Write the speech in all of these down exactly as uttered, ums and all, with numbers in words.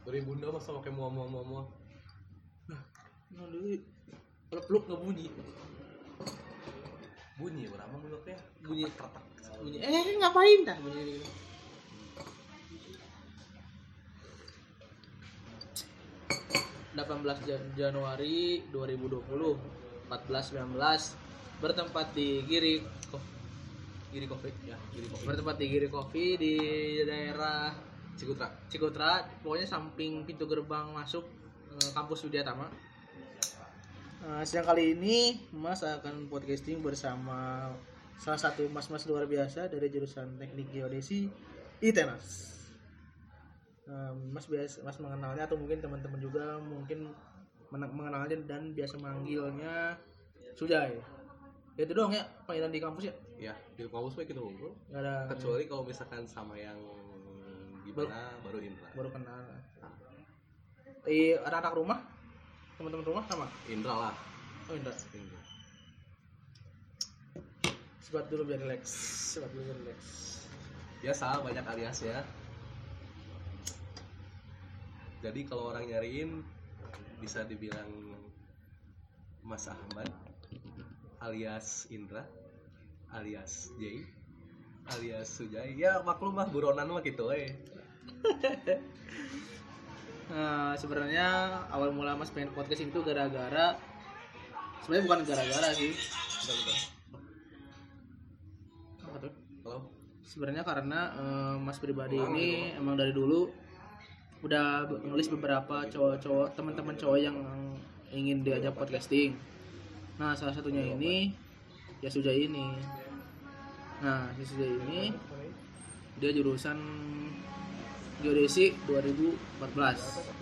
Dari bunda masa pakai mual mual mual mual. Nah, dulu kalau peluk nggak bunyi. Bunyi berapa mulutnya? Bunyi ketak. Bunyi. Eh ngapain dah bunyi gitu. delapan belas Januari dua ribu dua puluh, empat belas sembilan belas bertempat di Giri Giri Coffee ya, Giri Coffee. Bertempat di Giri Coffee di daerah Cikutra. Cikutra, pokoknya samping pintu gerbang masuk eh, kampus Widyatama. Uh, siang kali ini Mas akan podcasting bersama salah satu mas-mas luar biasa dari jurusan Teknik Geodesi I T E N A S. Uh, mas biasa Mas mengenalnya atau mungkin teman-teman juga mungkin mengenalnya dan biasa manggilnya Sujai. Itu doang ya panggilan di kampus ya? Ya, di kampus baik itu bro. Nggak ada. Kecuali kalau misalkan sama yang gimana baru, baru Indra. Baru kenal. Eh anak-anak rumah? Teman-teman rumah sama? Indra lah. Oh Indra. Indra. Sebat dulu biar relax. Sebat dulu biar relax. Biasa banyak alias ya. Jadi kalau orang nyariin bisa dibilang Mas Ahmad alias Indra alias Jay alias Sujai. Ya maklum mah buronan mah gitu eh. Nah, sebenarnya awal mula Mas pengen podcast itu gara-gara sebenarnya bukan gara-gara sih. Betul-betul. Apa tuh? Halo. Sebenarnya karena uh, Mas pribadi oh, ini itu. Emang dari dulu udah nulis beberapa cowok-cowok teman-teman cowok yang ingin diajak podcasting. Nah, salah satunya ini ya Sujai ini. Nah, si Sujai ini dia jurusan Geodesi dua ribu empat belas.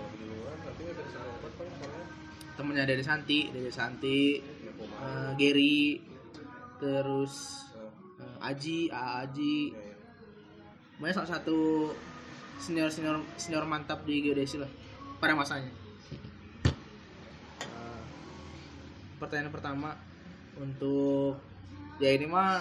Temennya dari Santi, dari Santi, uh, Gary, terus uh, Aji, A Aji. Banyak salah satu senior senior senior mantap di geodesi lah pada masanya. Uh, pertanyaan pertama untuk ya ini mah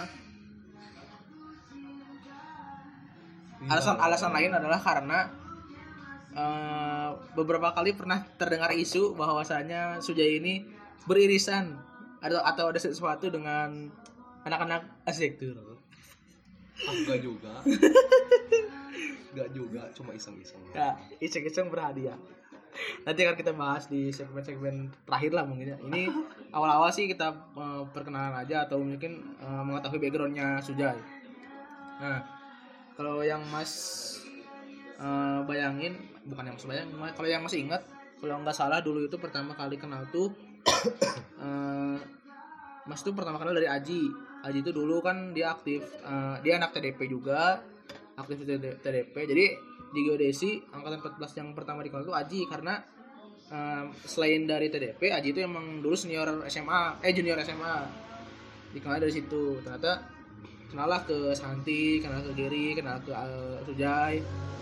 alasan alasan lain adalah karena uh, beberapa kali pernah terdengar isu bahwasanya Sujai ini beririsan atau atau ada sesuatu dengan anak-anak arsitektur. Ah, enggak juga. Enggak juga, cuma iseng-iseng. Ya, iseng-iseng berhadiah. Nanti akan kita bahas di segmen-segmen terakhir lah mungkin ya. Ini awal-awal sih kita uh, perkenalan aja atau mungkin uh, mengetahui backgroundnya Sujai. Nah, kalau yang Mas uh, bayangin, bukan yang Mas bayangin, kalau yang masih ingat, kalau nggak salah dulu itu pertama kali kenal tuh uh, Mas tuh pertama kenal dari Aji. Aji itu dulu kan dia aktif, uh, dia anak T D P juga, aktif di T D P. Jadi di geodesi angkatan empat belas yang pertama dikenal tuh Aji karena um, selain dari T D P, Aji itu emang dulu senior S M A, eh junior S M A. Dikenal dari situ. Ternyata kenal lah ke Santi, kenal ke Gary, kenal ke uh, Sujai.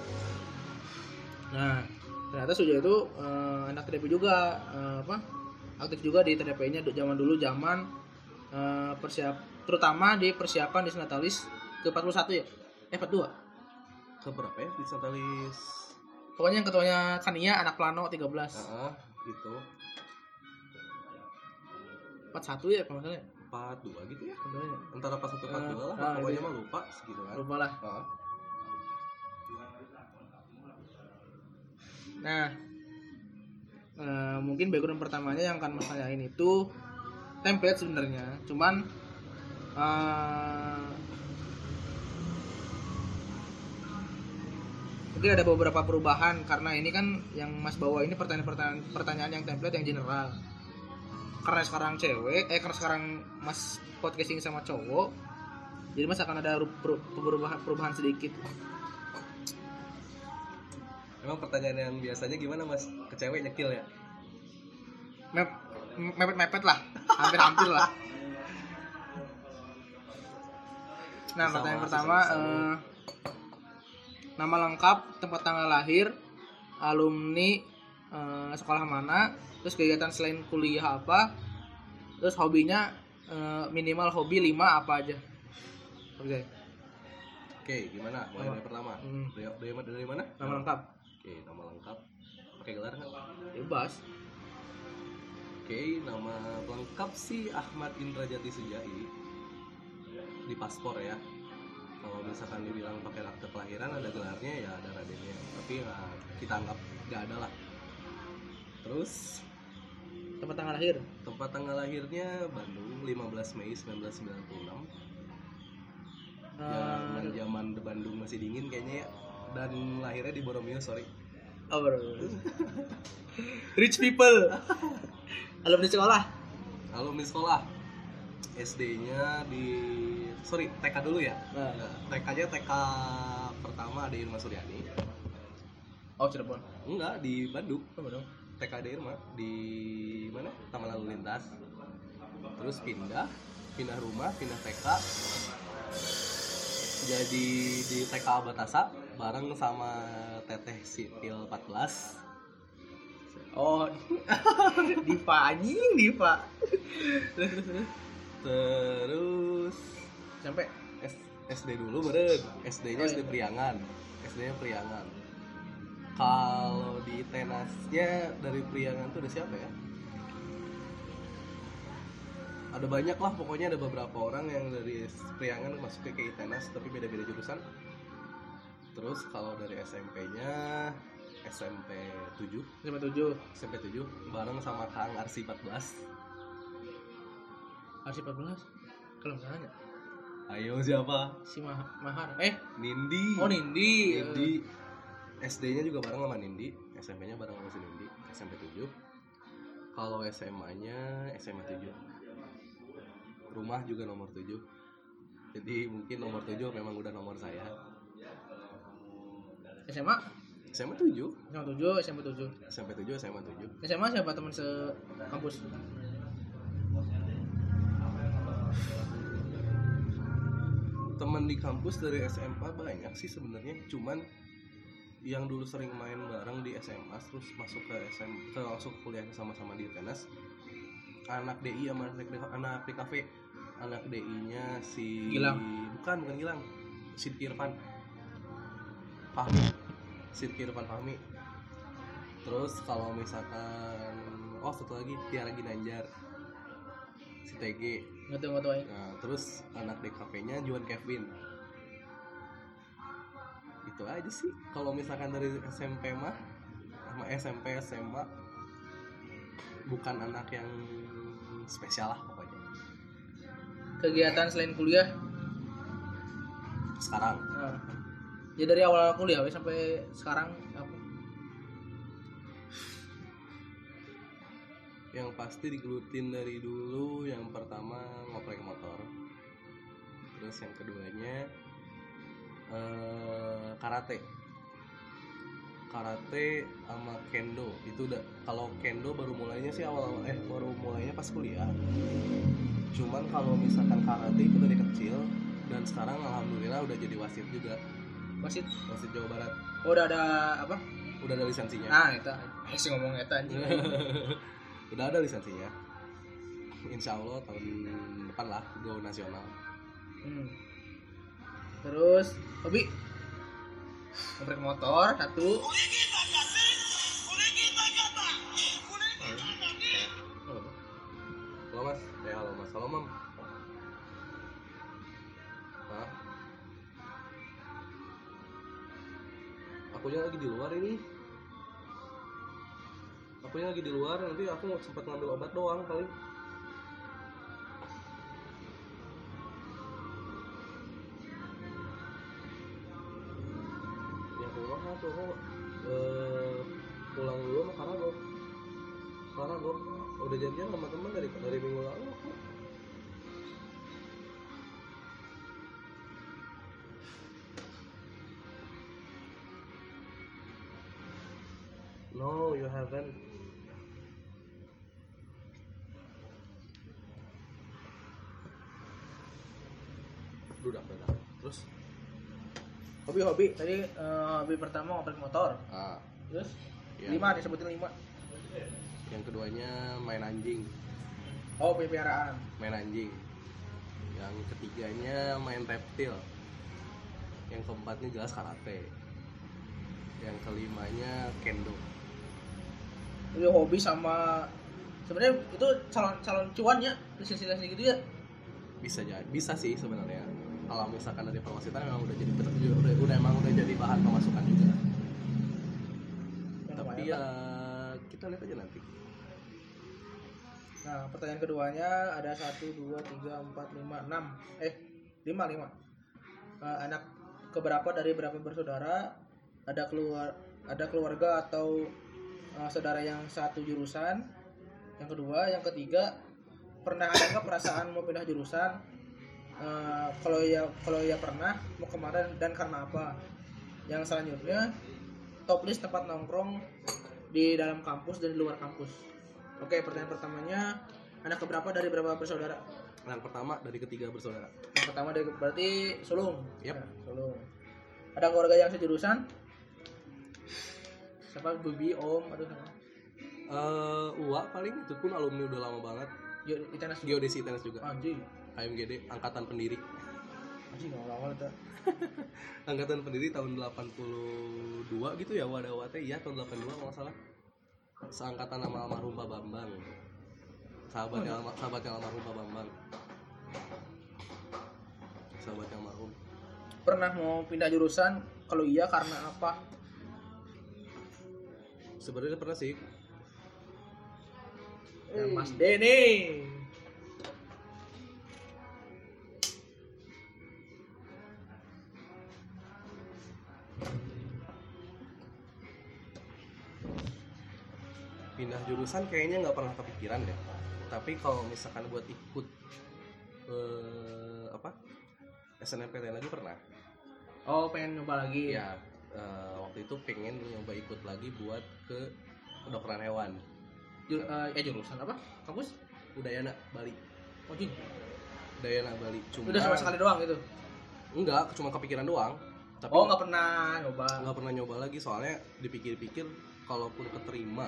Nah, ternyata Sujai itu uh, anak T D P juga, uh, apa? Aktif juga di T D P-nya zaman dulu, zaman uh, persiap terutama di persiapan di Natalis ke empat puluh satu ya. Eh empat puluh dua. Ke berapa ya di Natalis? Pokoknya yang ketuanya Kania anak Plano tiga belas. Heeh, uh, itu. empat puluh satu ya kalau enggak salah. empat puluh dua gitu ya. Contohnya. Antara empat puluh satu empat puluh dua uh, lah, uh, pokoknya mah lupa segitu kan. Lupa lah. Uh. Nah, uh, mungkin background pertamanya yang akan Mas tanyain itu template sebenarnya. Cuman uh, mungkin ada beberapa perubahan karena ini kan yang Mas bawa ini pertanyaan-pertanyaan pertanyaan yang template yang general. Karena sekarang cewek, eh karena sekarang Mas podcasting sama cowok, jadi Mas akan ada perubahan perubahan sedikit. Emang pertanyaan yang biasanya gimana Mas? Ke cewek nyekil ya? Mep, mepet-mepet lah, hampir-hampir lah. Nah, Sama, pertanyaan pertama, eh, nama lengkap, tempat tanggal lahir, alumni eh, sekolah mana, terus kegiatan selain kuliah apa, terus hobinya eh, minimal hobi lima apa aja. Oke. Oke, gimana? Mulai dari pertama. Hmm. Dari, dari, dari mana? Nama lengkap. Oke, nama lengkap. pakai gelar nggak? Bebas. Oke, nama lengkap sih Ahmad Indra Jati Sujai di paspor ya. Kalau misalkan dibilang pakai akte kelahiran ada gelarnya ya ada radennya, tapi ya, kita anggap nggak ada lah. Terus Tempat tanggal lahir. tempat tanggal lahirnya Bandung lima belas Mei seribu sembilan ratus sembilan puluh enam. Zaman Eh, zaman Bandung masih dingin kayaknya ya. Dan lahirnya di Boromeo, sorry. oh, bro. Rich people. Alumni sekolah. Alumni sekolah. S D-nya di sorry T K dulu ya. Nah. Nah, T K-nya T K pertama ada Irma Suryani. Oh, Cirebon. Enggak, di Bandung. Oh, Bandung. T K ada Irma di mana? Taman Lalu Lintas. Terus pindah, pindah rumah, pindah T K. Jadi di T K Batasa bareng sama Teteh Sipil empat belas. Oh, Diva anjing, Diva. Terus terus terus. Terus Sampai S- SD dulu beren. S D-nya Oh, S D iya. Priangan. S D-nya Priangan. Kalau di tenasnya dari Priangan tuh ada siapa ya? Ada banyak lah, pokoknya ada beberapa orang yang dari Priangan masuk ke K I Tenas tapi beda-beda jurusan. Terus kalau dari S M P-nya S M P tujuh, lima tujuh. S M P tujuh bareng sama Kang Arsi empat belas. Arsi empat belas. Kalau nggak nanya. Ayo siapa? Si Mah- Mahar. Eh, Nindi. oh Nindi. Nindi. S D-nya juga bareng sama Nindi, S M P-nya bareng sama si Nindi, S M P tujuh. Kalau S M A-nya S M A tujuh. Rumah juga nomor tujuh. Jadi mungkin nomor tujuh memang udah nomor saya. S M A. S M A tujuh, S M A tujuh, S M P tujuh. S M P tujuh, S M A tujuh. S M A siapa teman sekampus? Teman di kampus dari S M A banyak sih sebenarnya, cuman yang dulu sering main bareng di S M A terus masuk ke S M ke masuk kuliah sama-sama di Tenas. Anak D I sama anak, anak P K V. Anak D I-nya si Gilang. Bukan, bukan Gilang. Sidki Irfan. Fahmi. Sidki Irfan Fahmi. Terus kalau misalkan oh satu lagi Tiara Ginanjar. Si T G. Nggak tahu nggak tahu ya. Nah, terus anak D K V-nya Juan Kevin. Itu aja sih. Kalau misalkan dari S M P mah sama S M P S M A bukan anak yang spesial lah pokoknya. Kegiatan selain kuliah. Sekarang Nah, ya dari awal kuliah we, sampai sekarang apa? yang pasti digelutin dari dulu, yang pertama ngoprek motor. Terus yang keduanya eh, karate. Karate sama kendo itu udah, kalau kendo baru mulainya sih awal eh baru mulainya pas kuliah. Cuman kalau misalkan karate itu dari kecil dan sekarang alhamdulillah udah jadi wasit juga, Wasit. wasit Jawa Barat. Oh, udah ada apa? Udah ada lisensinya. Nah, eta. Eh sih ngomong eta anjing. Udah ada lisensinya. Insya Allah tahun depan lah go nasional. Hmm. Terus hobi ngoprek motor satu. Halo mas, eh halo mas, halo mam. Hah? Akunya lagi di luar ini. Akunya lagi di luar, nanti aku sempat ngambil obat doang kali. Ya pulang lah tuh, aku eh, pulang dulu sama Karago. Karago udah janjian sama teman dari dari minggu lalu. No, you haven't. Dudak, dudak. Terus? Hobi-hobi tadi eh, hobi pertama ngoprek motor. Ah, Terus ya. lima disebutin lima. Yang keduanya main anjing, Oh, peliharaan. main anjing. Yang ketiganya main reptil. Yang keempatnya jelas karate. Yang kelimanya kendo. Jadi hobi sama sebenarnya itu calon calon cuannya destinasi gitu ya. Bisa jadi, bisa sih sebenarnya. Kalau misalkan dari perwasitan memang udah jadi udah, udah emang udah jadi bahan pemasukan juga. Yang Tapi lumayan ya lah. kita lihat aja nanti. Nah, pertanyaan keduanya ada satu, dua, tiga, empat, lima, enam, eh lima lima. Eh, anak keberapa dari berapa bersaudara? Ada keluar ada keluarga atau eh, saudara yang satu jurusan? Yang kedua, yang ketiga, pernah ada nggak perasaan mau pindah jurusan? Eh, kalau ya kalau ya pernah, mau kemana dan karena apa? Yang selanjutnya, top list tempat nongkrong di dalam kampus dan di luar kampus. Oke, pertanyaan pertamanya, anak keberapa dari berapa bersaudara? Yang pertama dari ketiga bersaudara. Yang pertama dari berarti sulung. Yep. Ya, sulung. Ada keluarga yang sejurusan? Siapa? Bibi, om, atau siapa? Eh, Uwa paling itu pun alumni udah lama banget. Yo, Itenas juga. Geodesi tenis juga. Anjing. K M G D angkatan pendiri. Anjing awal-awal itu. Angkatan pendiri tahun delapan puluh dua gitu ya, wadah wate iya tahun delapan puluh dua kalau nggak salah. Seangkatan sama almarhum Pak Bambang. Sahabatnya alma, sahabatnya almarhum Pak Bambang. Sahabatnya almarhum. Pernah mau pindah jurusan? Kalau iya karena apa? Sebenarnya pernah sih. Ya, Mas Denny. Pindah jurusan kayaknya nggak pernah kepikiran deh. Tapi kalau misalkan buat ikut eh, apa S N M P T N lagi pernah. Oh, pengen nyoba lagi. Ya eh, waktu itu pengen nyoba ikut lagi buat ke kedokteran hewan. Jur, uh, eh jurusan apa? Kampus? Udayana Bali. Oh, jing. Udayana Bali. Cuma Udah sama sekali doang gitu. enggak, cuma kepikiran doang. Tapi Oh, nggak pernah nyoba. nggak pernah nyoba lagi soalnya dipikir-pikir kalaupun keterima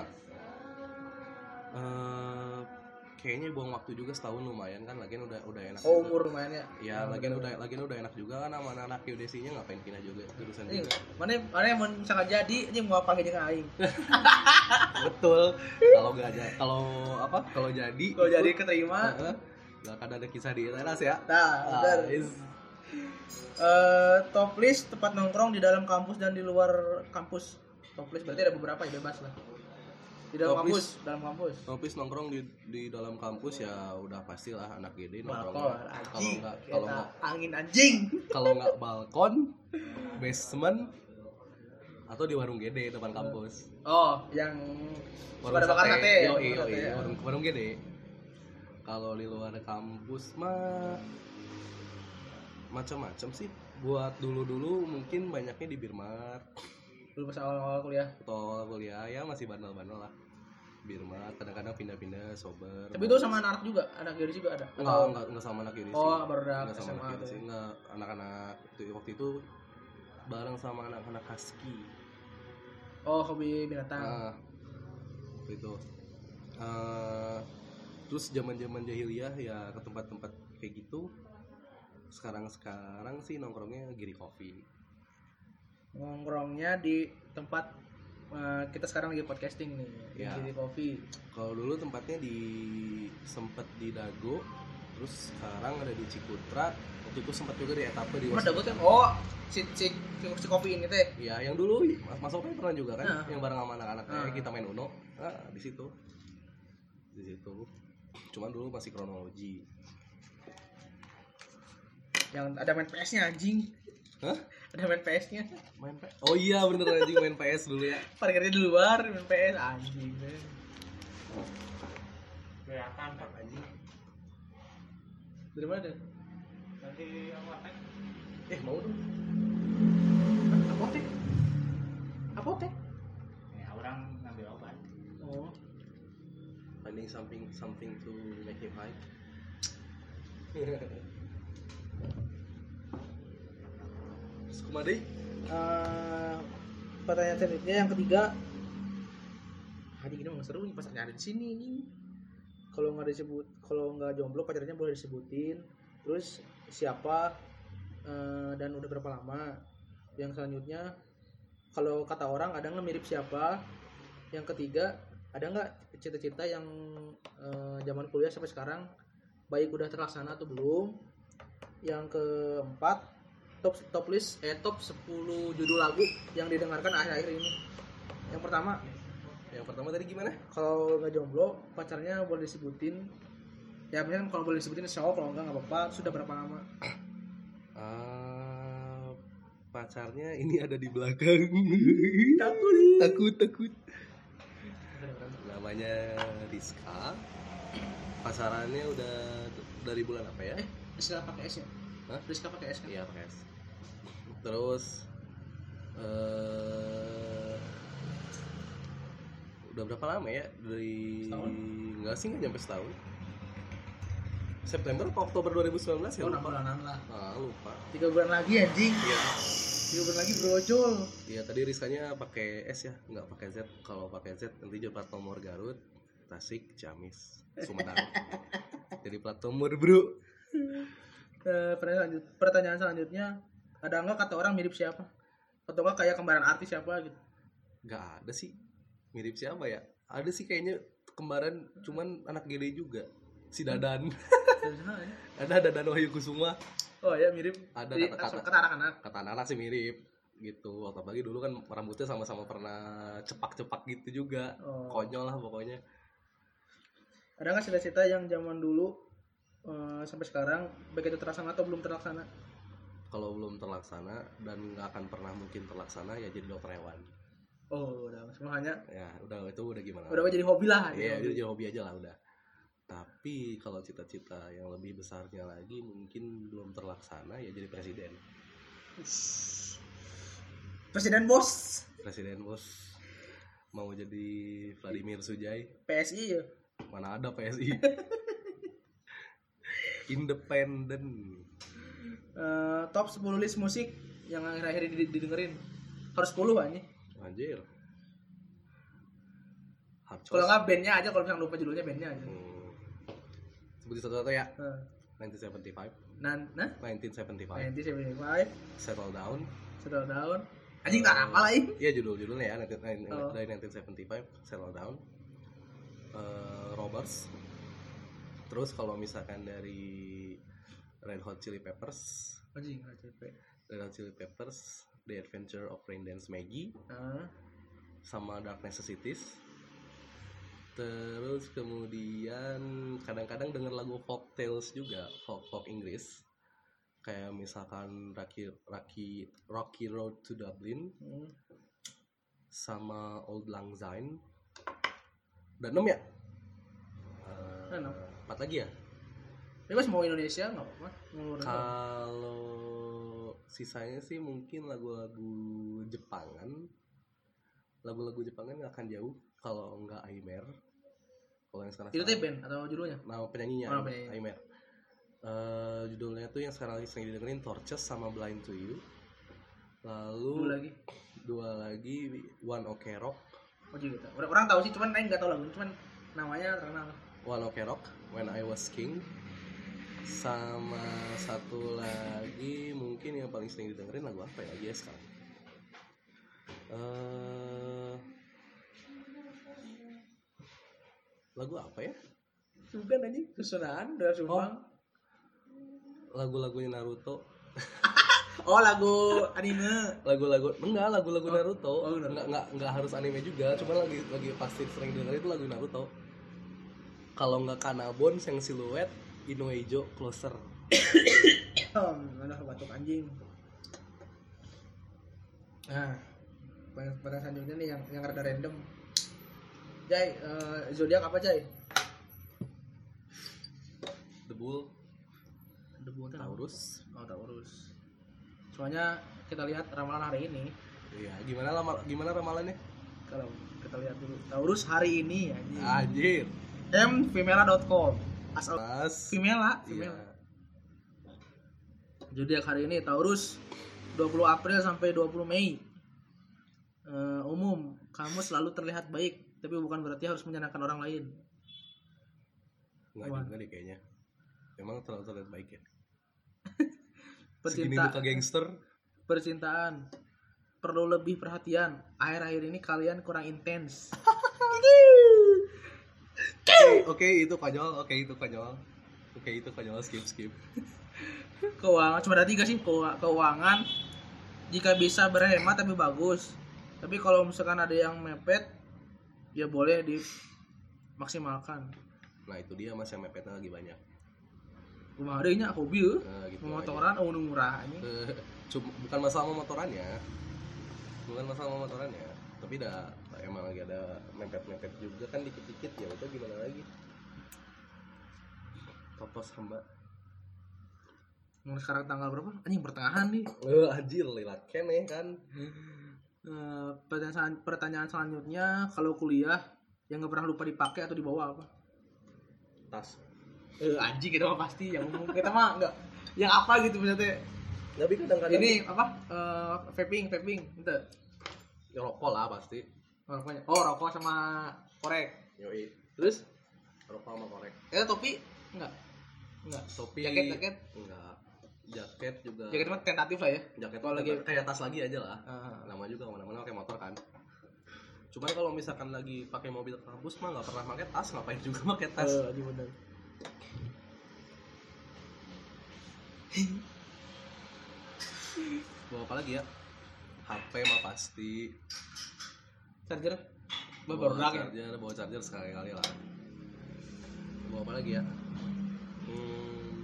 eh kayaknya buang waktu juga setahun lumayan kan, lagian udah udah enak Oh, juga. umur lumayan ya. Ya, lagian udah lagian udah enak juga kan sama anak geodesinya, ngapain pindah juga jurusan Ini juga. mana mana yang misalkan jadi ini mau apa jeung aing. Betul. Kalau nggak jadi, kalau apa? Kalau jadi Kalau jadi ikut, keterima, heeh, nggak akan ada kisah di teras ya. nah, Ah, benar. is- Eh, top list tempat nongkrong di dalam kampus dan di luar kampus. Top list berarti ada beberapa ya, bebas lah. Di dalam Top kampus, list. dalam kampus. Nopis nongkrong di di dalam kampus ya udah pastilah anak G D nongkrong. Balkon, Kalau anjing. nggak kalau Eta, nggak angin anjing. kalau nggak balkon, basement, atau di warung G D depan kampus. Oh, yang Warung pada bakar sate. Yo, bakar yo, sate, ya. warung warung G D. Kalau di luar kampus mah macam-macam sih. Buat dulu-dulu mungkin banyaknya di Birmar. Dulu pas awal-awal kuliah. Atau kuliah ya masih bandel-bandel lah. Birmar, kadang-kadang pindah-pindah sober. Tapi itu sama anak juga, anak Geodesi juga ada. Enggak, Atau- enggak, enggak sama anak Geodesi. Oh, baru ada Enggak sama S M A anak Geodesi, tuh. enggak. Anak-anak itu waktu itu bareng sama anak-anak husky. Oh, hobi binatang. Nah, waktu itu. Eh, terus zaman-zaman jahiliyah ya ke tempat-tempat kayak gitu. Sekarang-sekarang sih nongkrongnya Giri Coffee. Nongkrongnya di tempat eh, kita sekarang lagi podcasting nih, Ya. di Kopi. Kalau dulu tempatnya di sempet di Dago, terus sekarang ada di Cikutra. Waktu itu sempat juga di etape di Mas Wasit. Dago tuh, oh, si si si, si Kopi ini teh. Ya, yang dulu Mas Mas Ope pernah juga kan, Nah. yang bareng sama anak-anak Nah. kita main Uno. Nah, di situ. Di situ. Cuman dulu masih kronologi. Yang ada main P S-nya anjing. Hah? Ada main P S-nya. Main P S? Oh iya bener anjing, main P S dulu ya. Parkirnya di luar, main P S anjing. Kelihatan Pak. Anjing. Dari mana? Nanti apotek. Eh, mau dong. Apotek. Apotek. Ya orang ngambil obat. Oh. Finding something something to make him high. Terus kemana? Eh, pertanyaan selanjutnya yang ketiga. Hari ini nggak seru nih, pacarnya ada di sini nih. Kalau nggak disebut, kalau nggak jomblo pacarnya boleh disebutin. Terus siapa eh, dan udah berapa lama? Yang selanjutnya, kalau kata orang ada nggak mirip siapa? Yang ketiga, ada nggak cita-cita yang eh, zaman kuliah sampai sekarang baik udah terlaksana atau belum? Yang keempat, top top list eh top sepuluh judul lagu yang didengarkan akhir-akhir ini. Yang pertama, Yang pertama tadi gimana? kalau nggak jomblo pacarnya boleh disebutin. Ya misalnya kalau boleh disebutin show, kalau enggak nggak apa-apa. Sudah berapa lama? Ah, pacarnya ini ada di belakang. Takut. takut takut. Namanya Rizka. Pasarannya udah dari bulan apa ya? Eh, Rizka pakai S ya? Hah? Rizka pakai S kan? Iya pakai S. Terus eh udah berapa lama ya? Dari Setahun? enggak sih, nggak nyampe setahun. September atau Oktober dua ribu sembilan belas ya? Oh, enam Lupa. bulanan lah. Ah, lupa. Tiga bulan lagi anjing. Iya. Tiga bulan lagi brojol. Iya, tadi Rizkanya pakai S ya, nggak pakai Z. Kalau pakai Z nanti jadi plat nomor Garut, Tasik, Ciamis, Sumedang. Jadi plat nomor, Bro. Eh, pertanyaan, lanjut, pertanyaan selanjutnya, ada nggak kata orang mirip siapa? Atau nggak kayak kembaran artis siapa gitu? Nggak ada sih. Mirip siapa ya? Ada sih kayaknya kembaran, cuman anak gede juga. Si Dadan. Ada Dadan Wahyu Kusuma. Oh ya mirip. Ada Jadi, kata-kata. kata anak-anak. Kata anak-anak sih mirip gitu. Waktu pagi dulu kan rambutnya sama-sama pernah cepak-cepak gitu juga. Oh. Konyol lah pokoknya. Ada nggak cita-cita yang zaman dulu eh, sampai sekarang baik itu terlaksana atau belum terlaksana? Kalau belum terlaksana dan nggak akan pernah mungkin terlaksana ya jadi dokter hewan. Oh udah semuanya. Ya udah, itu udah gimana? Udah jadi hobi lah. Iya, jadi itu jadi hobi aja lah udah. Tapi kalau cita-cita yang lebih besarnya lagi mungkin belum terlaksana ya jadi presiden. Presiden bos. Presiden bos. Mau jadi Vladimir Sujai. P S I ya. Mana ada P S I. Independen. Eh, top sepuluh list musik yang akhir-akhir ini didengerin. Harus sepuluh aja. Anjir. Hard choice. Kalau nggak bandnya aja, kalau misalnya lupa judulnya bandnya aja. Hmm. Sebutin satu-satu ya. Eh, nineteen seventy-five. Nan, nah, nineteen seventy-five. nineteen seventy-five, Settle Down. Settle Down. Anjing tak apa lah ini. Iya, judul-judulnya ya, nineteen, Oh. dari nineteen seventy-five, Settle Down. Uh, Robbers. Terus kalau misalkan dari Red Hot Chili Peppers, Anjing nggak capek. Red Hot Chili Peppers, The Adventure of Raindance Maggie, Nah, sama Dark Necessities. Terus kemudian kadang-kadang denger lagu folk tales juga, folk folk Inggris. Kayak misalkan Rocky Rocky Rocky Road to Dublin hmm. sama Old Lang Syne. Udah enam ya? Uh, Enam. Empat lagi ya? Bebas mau Indonesia nggak apa-apa. Mau Indonesia. Kalau sisanya sih mungkin lagu-lagu Jepangan. Lagu-lagu Jepangan nggak akan jauh kalau nggak Aimer. Kalau yang sekarang Itu teh band atau judulnya? nama penyanyinya Oh, penyanyi. Aimer. Uh, judulnya tuh yang sekarang lagi sering didengerin Torches sama Blind to You. Lalu Dulu lagi. dua lagi One Ok Rock. Oh gitu. Orang, orang tahu sih, cuman Neng nggak tahu lagu, cuman namanya terkenal. One Ok Rock, When I Was King. Sama satu lagi mungkin yang paling sering didengerin lagu apa ya? Yes kan. Uh, lagu apa ya? Bukan anjing, susunan udah sumpah. Lagu-lagunya Naruto. Oh, lagu anime. Lagu-lagu enggak, lagu-lagu Oh. Naruto. Oh, Naruto. Enggak, enggak enggak harus anime juga, cuma lagi lagi pasti sering dengerin itu lagu Naruto. Kalau enggak Kanabon yang siluet, Inoejo Closer. Mana batuk anjing. Nah, pertanyaan selanjutnya nih yang yang rada random. Jai, uh, zodiak apa Jai? The Bull, Debu Taurus. Oh, Taurus. Soalnya kita lihat ramalan hari ini. Iya, gimana lama gimana ramalannya? Kalau kita lihat dulu Taurus hari ini anjing. Anjir. m femela dot com. Asal Mas. femela, Iya. femela. Zodiak hari ini Taurus dua puluh April sampai dua puluh Mei. Eh, umum, kamu selalu terlihat baik, tapi bukan berarti harus menyenangkan orang lain. Enggak Wah. juga deh kayaknya. Emang terlalu terlihat baik ya. Segini Percinta, muka gangster. percintaan. perlu lebih perhatian. Akhir-akhir ini kalian kurang intens. Oke, oke itu konyol, oke itu konyol. Oke itu konyol, skip skip. Keuangan cuma ada tiga sih. Keu- Keuangan jika bisa berhemat tapi bagus. Tapi kalau misalkan ada yang mepet, ya boleh dimaksimalkan. Nah itu dia mas yang mepetnya lagi banyak. Rumah adanya hobi ya. Nah, gitu Memotoran oh nu murah ini. Eh, Cuma bukan masalah memotorannya, bukan masalah memotorannya, tapi dah emang lagi ada mepet-mepet juga kan dikit-dikit ya udah gimana lagi. Topos hamba. Mau sekarang tanggal berapa? Anjing pertengahan nih. Eh anjir lilat kene kan. Eh, pertanyaan pertanyaan selanjutnya, kalau kuliah yang nggak pernah lupa dipakai atau dibawa apa? Tas. Eh anjing kita mah pasti yang umum kita mah enggak yang apa gitu misalnya Tapi kadang-kadang ini apa eh vaping vaping itu ya, rokok lah pasti. rokoknya oh rokok sama korek Yoi. terus Rokok sama korek. eh topi enggak enggak Topi. jaket jaket Enggak. Jaket juga. jaket mah tentatif lah ya Jaket kalau lagi lagi kayak tas lagi aja lah. Ah. Nama juga kemana-mana pakai motor kan. Cuman kalau misalkan lagi pakai mobil kampus mah nggak pernah pakai tas, ngapain juga pakai tas. eh lagi bener Bawa apa lagi ya? H P mah pasti. charger Bawa baru rak ya charger, bawa charger sekali-kali lah. Bawa apa lagi ya? Hmm,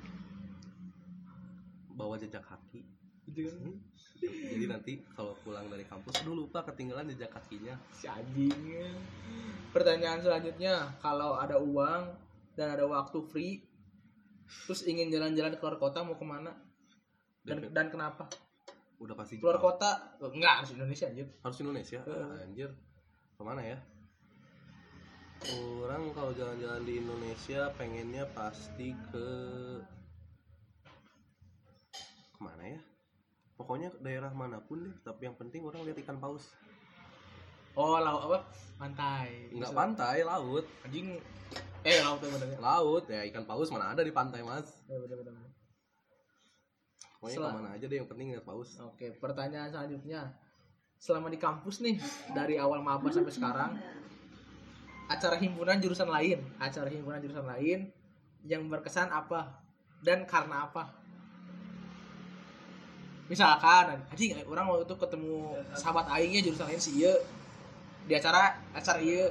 bawa jejak kaki. gitu kan Jadi nanti kalau pulang dari kampus, aduh lupa ketinggalan jejak kakinya. si anjingnya. Pertanyaan selanjutnya, kalau ada uang dan ada waktu free, terus ingin jalan-jalan keluar kota mau kemana? Dan dan kenapa? Udah pasti Keluar Jepang. kota? Oh, enggak, harus Indonesia anjir. Harus Indonesia. Heeh. Ah, anjir. Kemana ya? Orang kalau jalan-jalan di Indonesia pengennya pasti ke kemana ya? Pokoknya daerah manapun deh, tapi yang penting orang lihat ikan paus. Oh, laut apa? Pantai. Enggak Bisa. pantai, laut. Anjing. Eh, laut ya bener. Laut ya, ikan paus mana ada di pantai, Mas. Ya bener bener. bener. Pokoknya Sel- kemana aja deh yang penting lihat paus. Oke, pertanyaan selanjutnya. Selama di kampus nih, dari awal maba sampai sekarang, acara himpunan jurusan lain, acara himpunan jurusan lain yang berkesan apa dan karena apa? Misalkan, anjing orang waktu itu ketemu sahabat aingnya jurusan lain si ieu di acara acara ieu.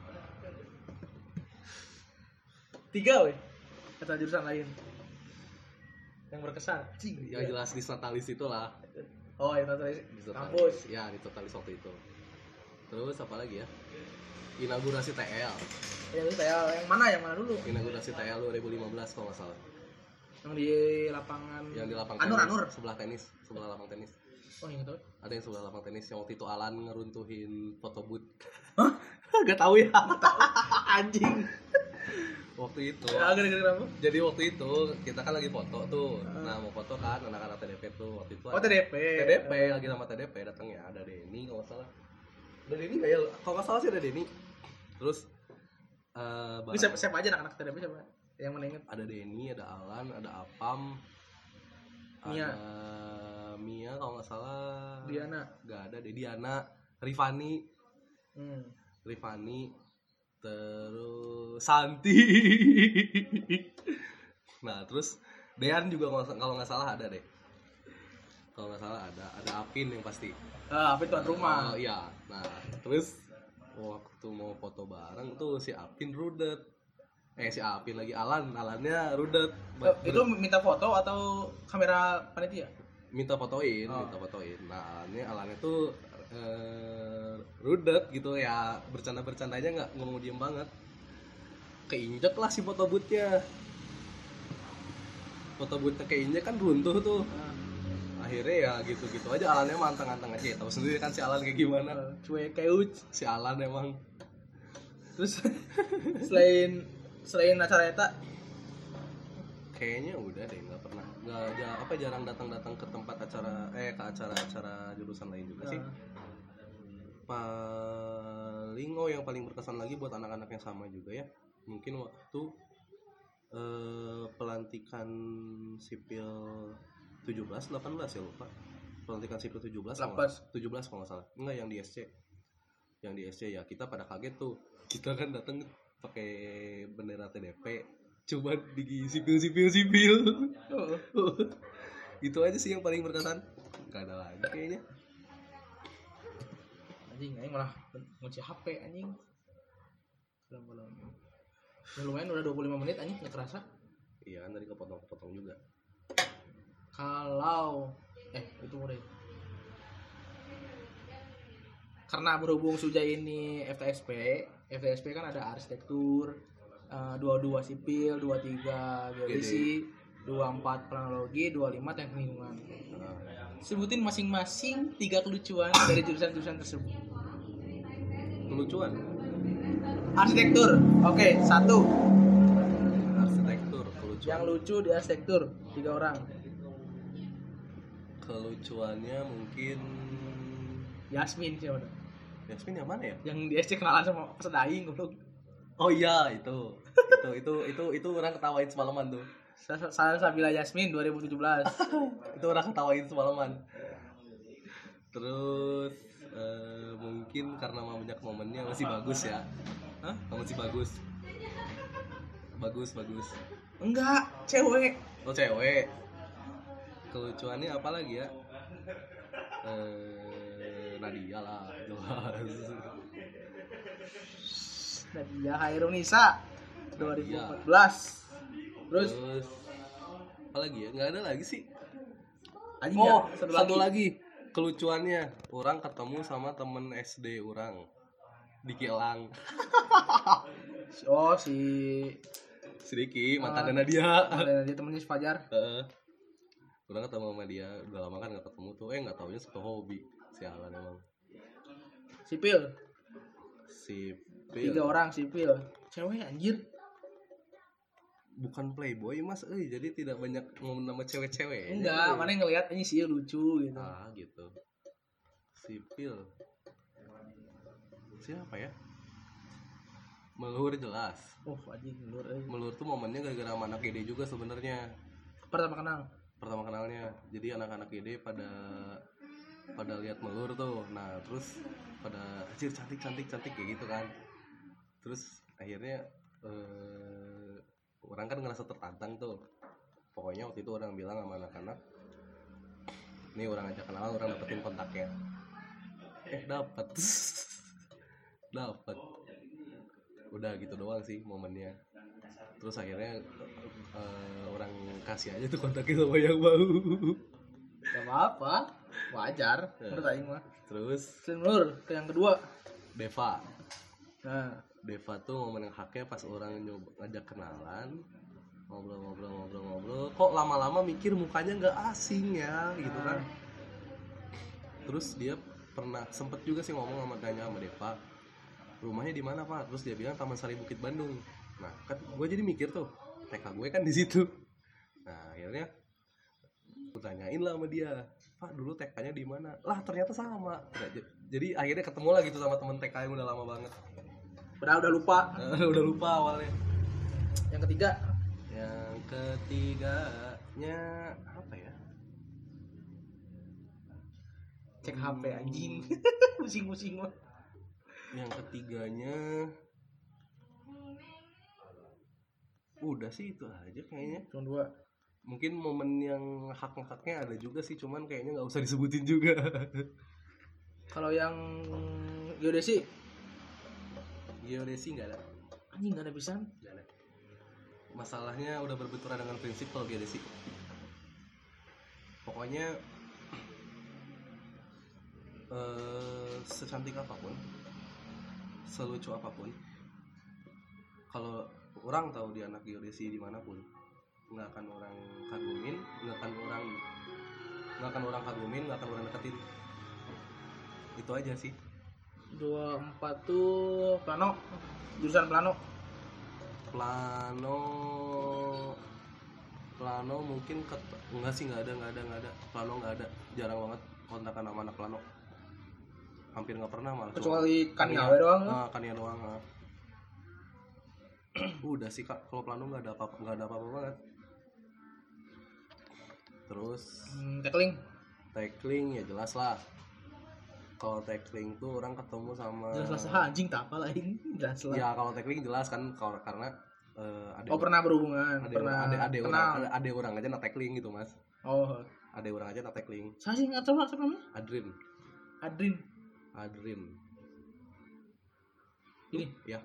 Tiga weh. Acara jurusan lain. Yang berkesan. Anjing. Ya jelas di Natalis itulah. Oh, itu tadi Di kampus. Natalis. Ya, di Natalis waktu itu. Terus apa lagi ya? Inaugurasi T L. Yang itu ya, yang mana yang mana dulu? Inaugurasi T L dua ribu lima belas kalau nggak salah. Yang di lapangan Yang di lapang Anur tenis, Anur. sebelah tenis, sebelah lapang tenis. Oh, yang itu. Ada yang sebelah lapang tenis yang waktu itu Alan ngeruntuhin foto booth. Hah? Gak tahu ya. Anjing. Waktu itu. Ya, gara-gara apa? Jadi waktu itu kita kan lagi foto tuh. Nah, mau foto kan anak-anak T D P tuh waktu itu. Oh, T D P. T D P lagi sama T D P datang ya, ada Denny kalau nggak salah. Ada Denny nggak ya? Kalau nggak salah sih ada Denny. Terus eh Ini siapa, siapa aja anak-anak T D P siapa? Yang mana inget? ada Denny, ada Alan, ada Apam, Mia. ada Mia kalau nggak salah. Diana. Nggak ada deh, Diana, Rifani, Hmm. Rifani, terus Santi. Nah terus Dean juga kalau kalau nggak salah ada deh. Kalau nggak salah ada, ada Apin yang pasti. Ah, apa tuan rumah? Oh iya. Nah terus waktu mau foto bareng tuh si Apin rudet. Eh si Apin lagi Alan, Alannya rudet. Eh, itu minta foto atau kamera panitia? Minta fotoin, Oh. minta fotoin. Nah Alannya, Alannya tuh eh, rudet gitu ya, bercanda-bercandanya nggak nggak mau diem banget. Keinjek lah si foto bootnya. Foto bootnya keinjek kan runtuh tuh. Ah, Akhirnya ya gitu-gitu aja, Alannya manteng-anteng aja. Tahu sendiri kan si Alan kayak gimana. eh, cuek kayak Si Alan emang. Terus selain selain acara eta Kayaknya udah deh, nggak pernah nggak ja- apa jarang datang-datang ke tempat acara eh ke acara-acara jurusan lain juga sih. ah, Paling oh yang paling berkesan lagi buat anak-anak yang sama juga ya, mungkin waktu eh, pelantikan sipil tujuh belas delapan belas ya lupa pelantikan sipil tujuh belas delapan. kalau tujuh belas kalau nggak salah. Enggak, yang di S C. Yang di S C ya kita pada kaget tuh. Kita kan datang pakai bendera T D P, coba di sipil sipil sipil. Itu aja sih yang paling berkesan. Gak ada lagi kayaknya. Anjing, anjing malah ngunci H P anjing. Belum-belum. Ya lumayan udah dua puluh lima menit anjing, nggak kerasa. Iya kan tadi kepotong-kepotong juga. Kalau eh itu udah. Karena berhubung Suja ini F T S P, F T S P kan ada arsitektur, uh, dua puluh dua sipil, dua puluh tiga geodesi, dua puluh empat planologi, dua puluh lima teknik lingkungan. Nah, Sebutin masing-masing tiga kelucuan dari jurusan-jurusan tersebut. kelucuan. Arsitektur, oke, satu. Arsitektur, kelucuan. Yang lucu di arsitektur, tiga orang. Kelucuannya mungkin Yasmin siapa? Yasmin yang mana ya? Yang di S C kenalan sama pesedaing goblok. Oh iya itu. itu itu itu itu orang ketawain semalaman tuh. Salah Sabila Yasmin dua ribu tujuh belas. Itu orang ketawain semalaman. Terus eh, mungkin karena banyak momennya masih bagus ya. Hah? Masih bagus. Bagus bagus. Enggak, cewek. Oh cewek. Kelucuannya apa lagi ya? Eh, Nadia lah jelas. Nadia Hairunisa dua ribu empat belas. Terus Terus apa lagi ya? Nggak ada lagi sih. anjing Oh, ya, satu, satu lagi. Kelucuannya, orang ketemu sama temen S D orang di Kielang. Oh si Si Riki, Ah. mantannya Nadia. ada dia temennya si Fajar. Heeh. Orang ketemu sama dia, udah lama kan nggak ketemu tuh. Eh nggak taunya satu hobi. Sialan emang. Sipil, Sipil. tiga orang sipil. Cewek anjir. Bukan playboy mas, eh jadi tidak banyak ngomong nama cewek-cewek. Enggak, mana yang ngelihat ini sih lucu gitu. Ah gitu. Sipil. Siapa ya? Melur jelas. Oh anjing lur. eh. Melur tuh momennya gara-gara sama anak G D juga sebenarnya. Pertama kenal. Pertama kenalnya. Jadi anak-anak G D pada pada lihat Melur tuh. Nah, terus pada anjir cantik cantik cantik kayak gitu kan. Terus akhirnya eh, orang kan ngerasa tertantang tuh. Pokoknya waktu itu orang bilang sama anak-anak, nih orang ajak kenalan, orang dapetin kontaknya. Eh dapat. Dapat. Udah gitu doang sih momennya. Terus akhirnya uh, orang kasih aja tuh kontaknya sama yang mau. Gak apa-apa, wajar. Ya. Menurut aing mah. Terus Selain Lur, ke yang kedua. Deva. Nah, Deva tuh momen yang haknya pas orang nyoba ngajak kenalan, ngobrol-ngobrol-ngobrol-ngobrol, kok lama-lama mikir mukanya nggak asing ya, gitu kan. Terus dia pernah sempet juga sih ngomong sama tanya sama Deva, rumahnya di mana Pak? Terus dia bilang Taman Sari Bukit Bandung. Nah kan gue jadi mikir tuh, T K gue kan di situ. Nah akhirnya gue tanyain lah sama dia, Pak dulu T K-nya di mana? Lah ternyata sama. Nah, j- jadi akhirnya ketemu lah gitu sama temen T K yang udah lama banget. padahal udah lupa. Udah lupa awalnya. Yang ketiga, Yang ketiganya apa ya? cek H P anjing. Pusing-pusing mah. Yang ketiganya udah sih itu aja kayaknya. Cuma dua. Mungkin momen yang hak-haknya ada juga sih, cuman kayaknya nggak usah disebutin juga. Kalau yang geodesi, Geodesi nggak ada, anjing gak ada pisan. nggak ada. Masalahnya udah berbenturan dengan prinsip kalau geodesi. Pokoknya eh, secantik apapun, selucu apapun, kalau orang tahu dia anak geodesi dimanapun, nggak akan orang kagumin, nggak akan orang nggak akan orang kagumin, nggak akan orang deketin. Itu aja sih. Dua empat tuh plano, jurusan plano. Plano Plano mungkin ket... enggak sih, nggak ada nggak ada nggak ada Plano nggak ada, jarang banget kontakan sama anak Plano, hampir nggak pernah malah. Kecuali Kania Kania doang. nah, Kania doang nah. Udah sih kak, kalau Plano nggak ada apa nggak ada apa-apa banget. Terus Hmm, tackling. tackling ya jelas lah. Kalau tackling tuh orang ketemu sama Jelas lah anjing tak apa lain. Jelas lah. ya kalau tackling jelas kan kalau karena eh, ada Oh pernah berhubungan, ada pernah ada ada orang kenal. ada, ada orang aja nak tackling gitu mas. Oh, Ada orang aja nak tackling. saya sih nggak tahu apa namanya. Adrin. Adrin. Adrin. Ini. Ya.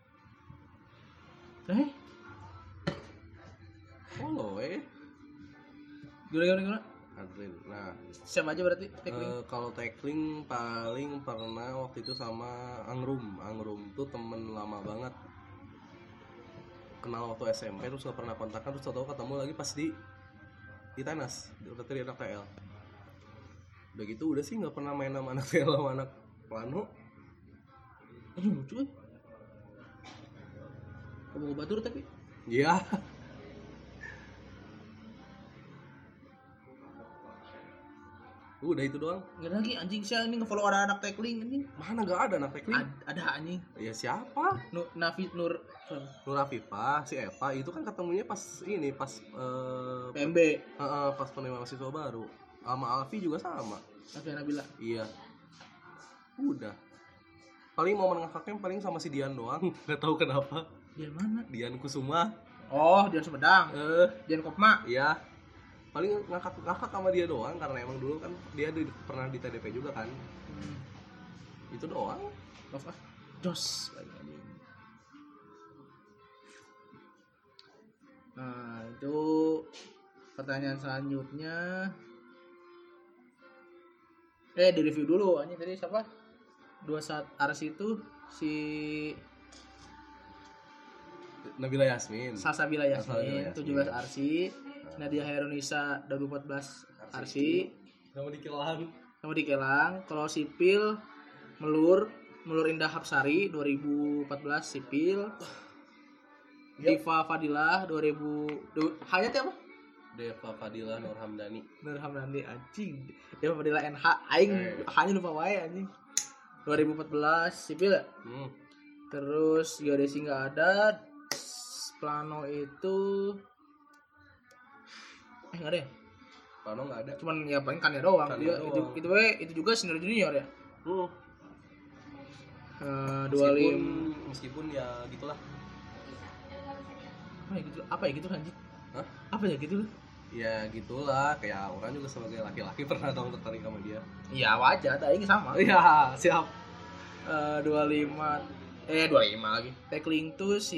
Eh, Oh eh. gimana gimana gimana? Adrin. Nah, Siapa aja berarti tackling? eh, kalau tackling paling pernah waktu itu sama Angrum. Angrum tuh temen lama banget. Kenal waktu S M P terus gak pernah kontakkan terus tau-tau ketemu lagi pas di di tenas, di udah di anak T L. Udah gitu udah sih nggak pernah main sama anak T L sama anak Plano. Aduh lucu eh. Kamu batur tapi. Iya. Udah itu doang. Nggak ada lagi anjing saya ini nge-follow ada anak tackling anjing. Mana gak ada anak tackling? Ad- ada anjing. Ya siapa? Nur Nafi Nur Nur Afifah, si Eva itu kan ketemunya pas ini pas eh, P M B. Heeh, pas penerimaan mahasiswa baru. Sama Alfi juga sama. Nafi Nabila. Iya. Udah. Paling momen ngakaknya paling sama si Dian doang. Gak tahu kenapa. Dia mana? Dian Kusuma. Oh, Dian Sumedang. Eh, Dian Kopma. iya. Paling ngakak ngakak sama dia doang karena emang dulu kan dia di, pernah di T D P juga kan. Hmm. Itu doang. Love ah. Jos lagi anjing. Nah, itu pertanyaan selanjutnya. Eh, di review dulu anjing tadi siapa? Dua saat Ars itu si Nabila Yasmin. Salsabila Salsabila Yasmin, Yasmin. tujuh belas Arsi, Nadia Hairunisa dua ribu empat belas Arsi, Sama di Kilang. sama di Kelang. Kalau sipil Melur, Melur Indah Hapsari dua ribu empat belas sipil. Diva Fadilah dua ribu du, Hayat apa? Deva Fadila Nur Hamdani. Nur Hamdani anjing. Diva Fadilah N H aing Eh. hanya lupa wae anjing. dua ribu empat belas sipil ya? Hmm. Terus geodesi nggak ada. Plano itu eh nggak ada ya? Plano nggak ada. Cuman ya paling kan ya doang. Kan Dia, ya itu doang. itu we, itu juga senior junior ya. Hmm. Eh, dua Meskipun, lim meskipun ya gitulah. apa ya gitu apa ya gitu anjing? Hah? Apa ya gitu? Ya gitulah, kayak orang juga sebagai laki-laki pernah dong tertarik sama dia. Iya wajar, tapi sama. Iya, siap. Eh, dua puluh lima eh dua puluh lima lagi. Tackling tuh si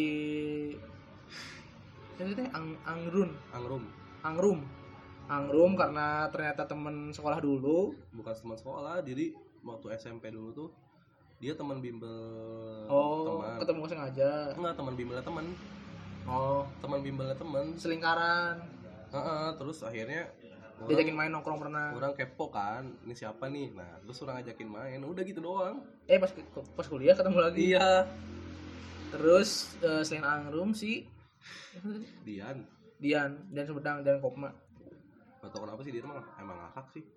yang itu Ang Angrun, Angrum, Angrum. Angrum karena ternyata temen sekolah dulu. bukan teman sekolah, jadi waktu S M P dulu tuh dia teman bimbel Oh, teman. ketemu sengaja. Enggak, teman bimbelnya teman. Oh, Teman bimbelnya teman. selingkaran. Heeh, terus akhirnya orang, Diajakin main nongkrong pernah. orang kepo kan, ini siapa nih? Nah, terus orang ajakin main, udah gitu doang. Eh pas pas kuliah ketemu lagi. Iya, Terus eh, selain Angrum si Dian. Dian dan Sumedang dan Kopma. Gak tau kenapa sih dia emang emang ngakak sih.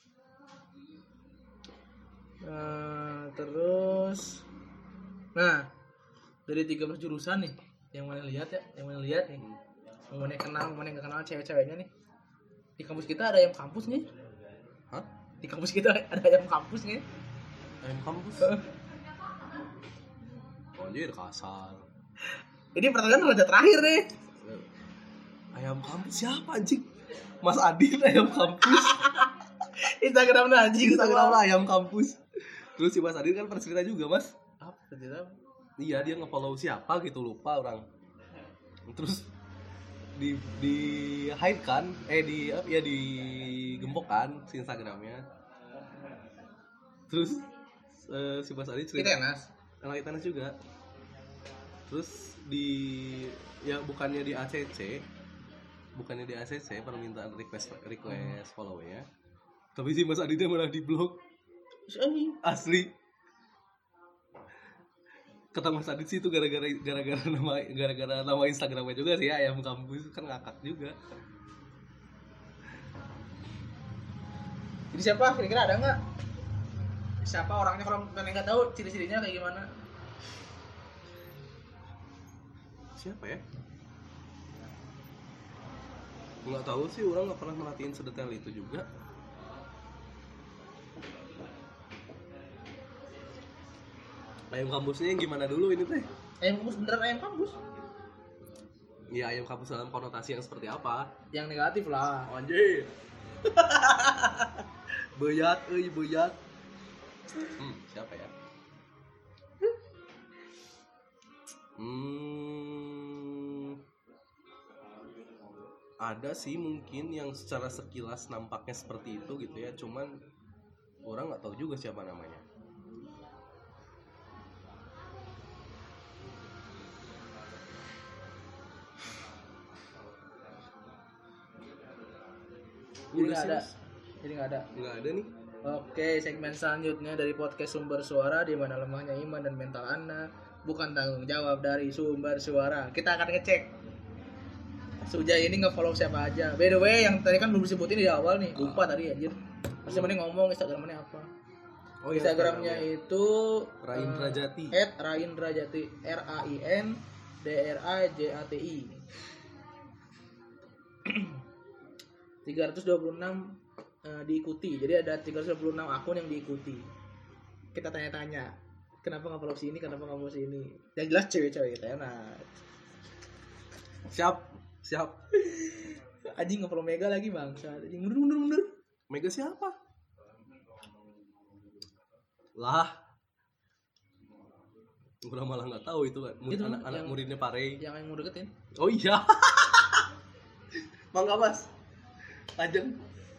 Eh, terus nah dari tiga belas jurusan nih yang mana lihat ya yang mana lihat nih yang mana kenal yang mana nggak kenal cewek-ceweknya nih di kampus kita ada yang kampus nih Hah? di kampus kita ada yang kampus nih Ayam kampus. Oh, anjir kasar. ini pertanyaan raja terakhir nih Ayam kampus siapa anjing? Mas Adin ayam kampus. Instagramnya anjing Instagram lah ayam kampus. Terus si Mas Adin kan pernah cerita juga, Mas. apa cerita Iya, dia nge-follow siapa gitu, lupa orang. Terus di di hide kan, eh di apa ya di gembok kan si Instagramnya. Terus eh, si Mas Adin kita cerita Nas anak Itanas juga. Terus di ya bukannya di A C C, bukannya di A C C permintaan request request follow-nya. Tapi si Mas Aditya malah di blok. anjing Asli. Kata Mas Adit sih itu gara-gara gara-gara nama gara-gara nama Instagramnya juga sih ayam kampus kan ngakak juga. jadi siapa kira-kira ada nggak siapa orangnya kalau kalian nggak tahu ciri-cirinya kayak gimana Siapa ya? Nggak tahu sih, orang nggak pernah merhatiin sedetail itu juga. Ayam kampusnya yang gimana dulu ini teh? Ayam kampus beneran ayam kampus. Ya ayam kampus dalam konotasi yang seperti apa? Yang negatif lah. Anjir. Beyat, euy beyat. Hmm, siapa ya? Hmm, ada sih mungkin yang secara sekilas nampaknya seperti itu gitu ya, cuman orang nggak tahu juga siapa namanya. Jadi Udah nggak sih, ada. Mas. Jadi nggak ada. Nggak ada nih. Oke, segmen selanjutnya dari podcast Sumber Suara, di mana lemahnya iman dan mental Anda bukan tanggung jawab dari Sumber Suara. Kita akan ngecek Sujai ini nge-follow siapa aja. By the way, yang tadi kan belum disebutin di awal nih, lupa tadi anjir. Pasti mending ngomong Instagramnya apa. Oh, iya, Instagramnya Instagramnya. itu Raindra Jati. at Raindra Jati, R A I N D R A J A T I. tiga ratus dua puluh enam uh, diikuti. Jadi ada tiga ratus dua puluh enam akun yang diikuti. Kita tanya-tanya, kenapa nggak follow sini, kenapa nggak follow sini. Yang jelas cewek-cewek kita enak. Siap, siap. Anjing nge-follow Mega lagi bang. Anjing mundur mundur mundur. Mega siapa? Lah. Udah malah nggak tahu itu kan. Murid, Itu anak, anak yang- muridnya Pare. Yang yang mau deketin. Oh iya. Mangga Mas. Lanjut.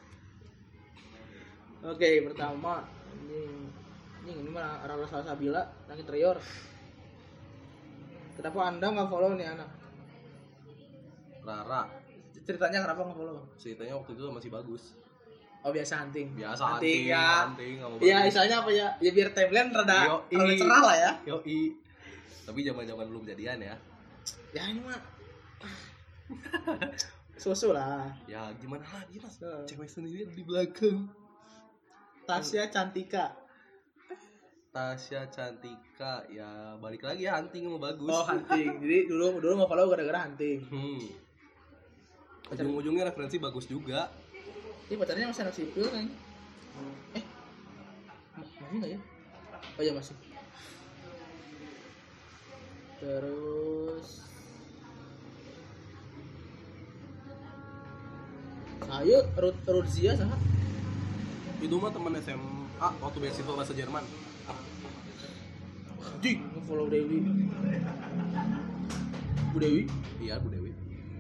Oke, pertama anjing anjing ini mah Rara Salsabila, Nangit Rior. Kenapa Anda nggak follow nih anak? Rara. Ceritanya kenapa nggak follow? Ceritanya waktu itu masih bagus. Oh biasa hunting. Biasa hunting hunting, ya. hunting, nggak mau Iya, bagus. istilahnya apa ya? Ya biar timeline rada Yo, rada i. cerah lah ya. Yoi. Tapi zaman-zaman belum jadian ya. Ya ini mah susu lah. Ya gimana lagi Mas? Heeh. Cewek sendiri ada di belakang. Tasya Cantika. Tasya Cantika, ya balik lagi ya hunting mau bagus. Oh hunting. Jadi dulu dulu nggak follow gara-gara hunting. Hmm. Ujung-ujungnya referensi bagus juga. Ini pacarnya masih anak sipil kan? Eh, ma- masih nggak ya? Oh ya masih. Terus ayo Rut Rutzia sama Itu mah teman S M A waktu beasiswa bahasa Jerman. Jing follow Dewi. Bu Dewi, Iya, Bu Dewi.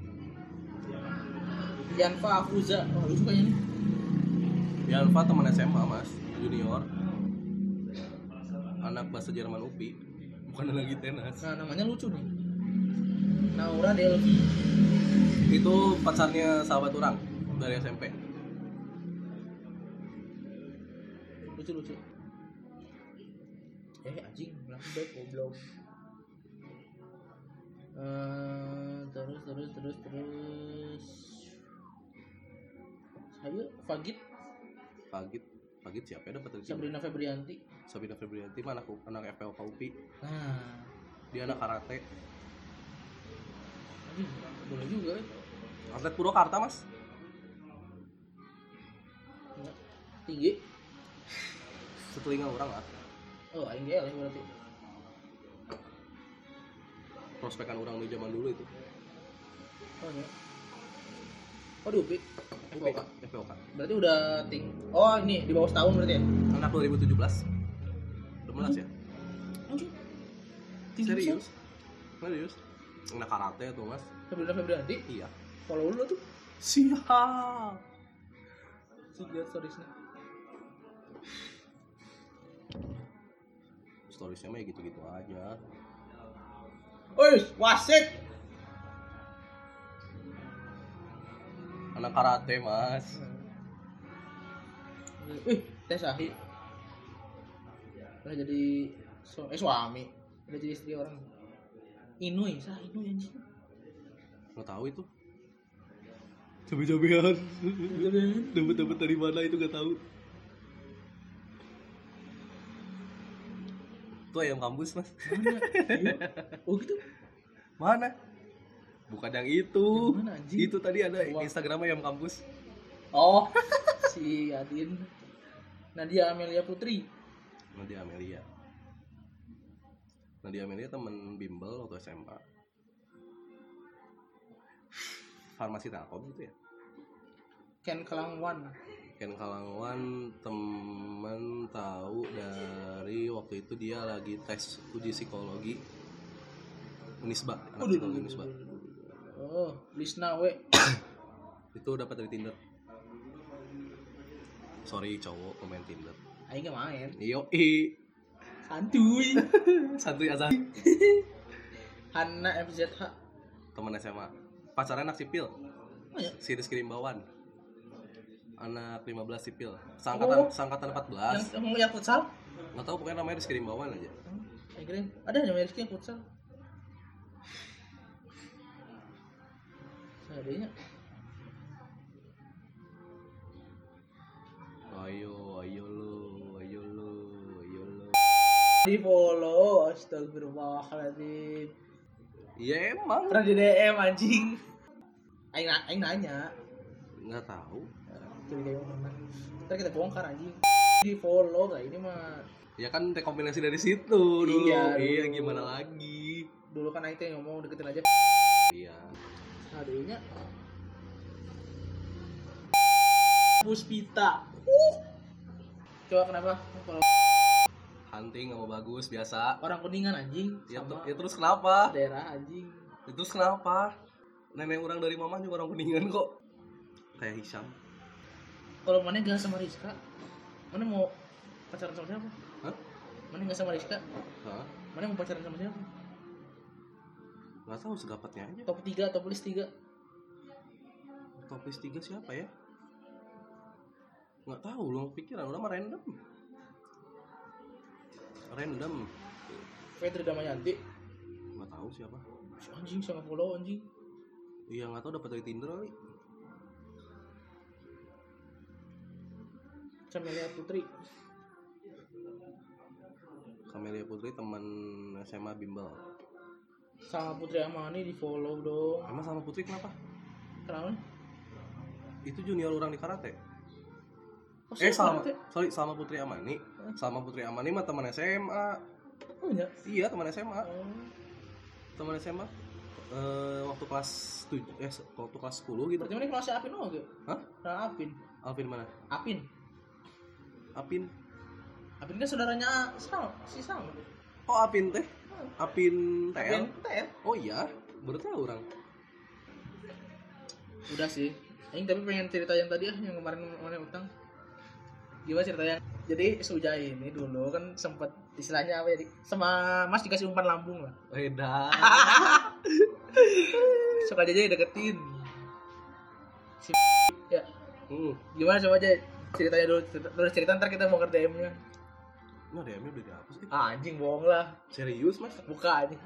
Yanfa Afuza. Oh, lu sukanya nih. Yanfa teman S M A Mas, junior. Anak bahasa Jerman U P I. Bukan anak Gitenas. Nah, namanya lucu nih. Naura Delvi. Itu pacarnya sahabat orang dari S M P. Lucu lucu. Eh anjing, lambat goblok. Eh, terus terus terus terus. Ayo, Fagit, Pagit, Pagit siapa ya dapat dari sini? Sabrina Febrianti. Sabrina Febrianti mah anak anak F P O K U P I. Nah, Dia anak karate. anjing, boleh juga ya. Atlet Purwakarta Mas. Enggak. Tinggi. Setelinga orang lah. Oh, aing ge eleh berarti. Prospekan orang di zaman dulu itu. Oh, ya. Oh, di U P I. F O K. F P O K. Berarti udah ting. Oh, ini di bawah setahun berarti ya? Anak dua ribu tujuh belas. Udah melas ya? Anjing. Serius? Serius? Anak karate tuh Mas. Sabrina Febrianti. Iya. Follow lu tuh. Siap. Si lihat storiesnya. Storiesnya mah ya gitu-gitu aja. Wih, wasit. Anak karate Mas. Ih, Teh Sahi. Udah jadi su- eh suami. Udah jadi istri orang. Inui, sah Inui anjing. Nggak tahu itu. Cabe-cabean. Dapat-dapat dari mana itu nggak tahu. Itu ayam kampus Mas. Mana? Iya. Oh gitu. Mana? Bukan yang itu. Yang mana, anjing? Itu tadi ada Wah. Instagramnya ayam kampus. Oh, si Adin. Nadia Amelia Putri. Nanti Amelia. Nah dia ini temen bimbel waktu S M A, farmasi Telkom gitu ya. Ken Kelangwan. Ken Kalangwan temen tahu dari waktu itu dia lagi tes uji psikologi Unisba, anak psikologi Unisba. Oh, Lisna we. Itu dapat dari Tinder. Sorry cowok pemain Tinder. Aing gak main. Yo i Santuy. santuy azan. Hanna F Z H. Temen S M A. Pacarnya anak sipil. Oh ya. Si Rizky Rimbawan. Anak lima belas sipil. Sangkatan Oh. sangkatan empat belas. Yang yang, yang futsal? Enggak tahu pokoknya namanya Rizky Rimbawan aja. Hmm, Aing kira ada namanya Rizky yang futsal. Adanya. Ayo, ayo lu, ayo lu, ayo lu. Di follow, astagfirullahaladzim. Iya emang. Pernah di D M anjing. Aing, na- aing nanya. Nggak tahu. Curiga yang mana? Ntar kita bongkar anjing. Di follow kayak ini mah. Ya kan rekomendasi dari situ dulu. Iya, Iya, dulu. gimana lagi? Dulu kan aing teh ngomong deketin aja. Iya. Adanya. Puspita. Coba kenapa? Kalau Hunting nggak mau bagus biasa. orang kuningan anjing Ya, sama tu- ya terus kenapa? daerah anjing. Ya terus kenapa? Nenek orang dari mama juga orang kuningan kok. Kayak Hisham. Kalau mana gak sama Rizka, mana mau pacaran sama siapa? Hah? Mana gak sama Rizka, Hah? mana mau pacaran sama siapa? Nggak tahu sedapatnya aja. Top tiga, top list tiga. Top list tiga siapa ya? Nggak tahu, belum kepikiran. Udah mah random. Random. Fitri Damayanti. Nggak tahu siapa. Si anjing sama follow anjing. Iya nggak tahu dapat dari Tinder kali. Camelia Putri. Camelia Putri teman S M A bimbel. Sama Putri Amani di follow dong. Emang sama Putri kenapa? Kenapa? Itu junior orang di karate. Oh, Eh sama, karate? sorry sama Putri Amani. Sama Putri Amani mah teman S M A. Oh iya. Iya teman S M A. Oh. Teman S M A. Eh, waktu kelas tujuh, eh waktu kelas sepuluh gitu. Berarti mana kelasnya Apin oh gitu? Hah? Nah, Apin. Alvin mana? Apin. Apin. Apin kan saudaranya Sal, si Sal. Oh Apin teh. Apin T L. Apin T L. Oh iya, baru tahu orang. Udah sih. Aing tapi pengen cerita yang tadi ah yang kemarin mana utang. Gimana ceritanya? Jadi Suja ini dulu kan sempat istilahnya apa ya? Dik? Sama Mas dikasih umpan lambung lah. Beda. Suka aja deketin. Si ya. Hmm. Gimana coba aja ceritanya dulu. Terus cerita ntar kita mau ke D M-nya. Nah, D M-nya udah dihapus sih. Ah, anjing bohong lah. Serius, Mas? Buka anjing.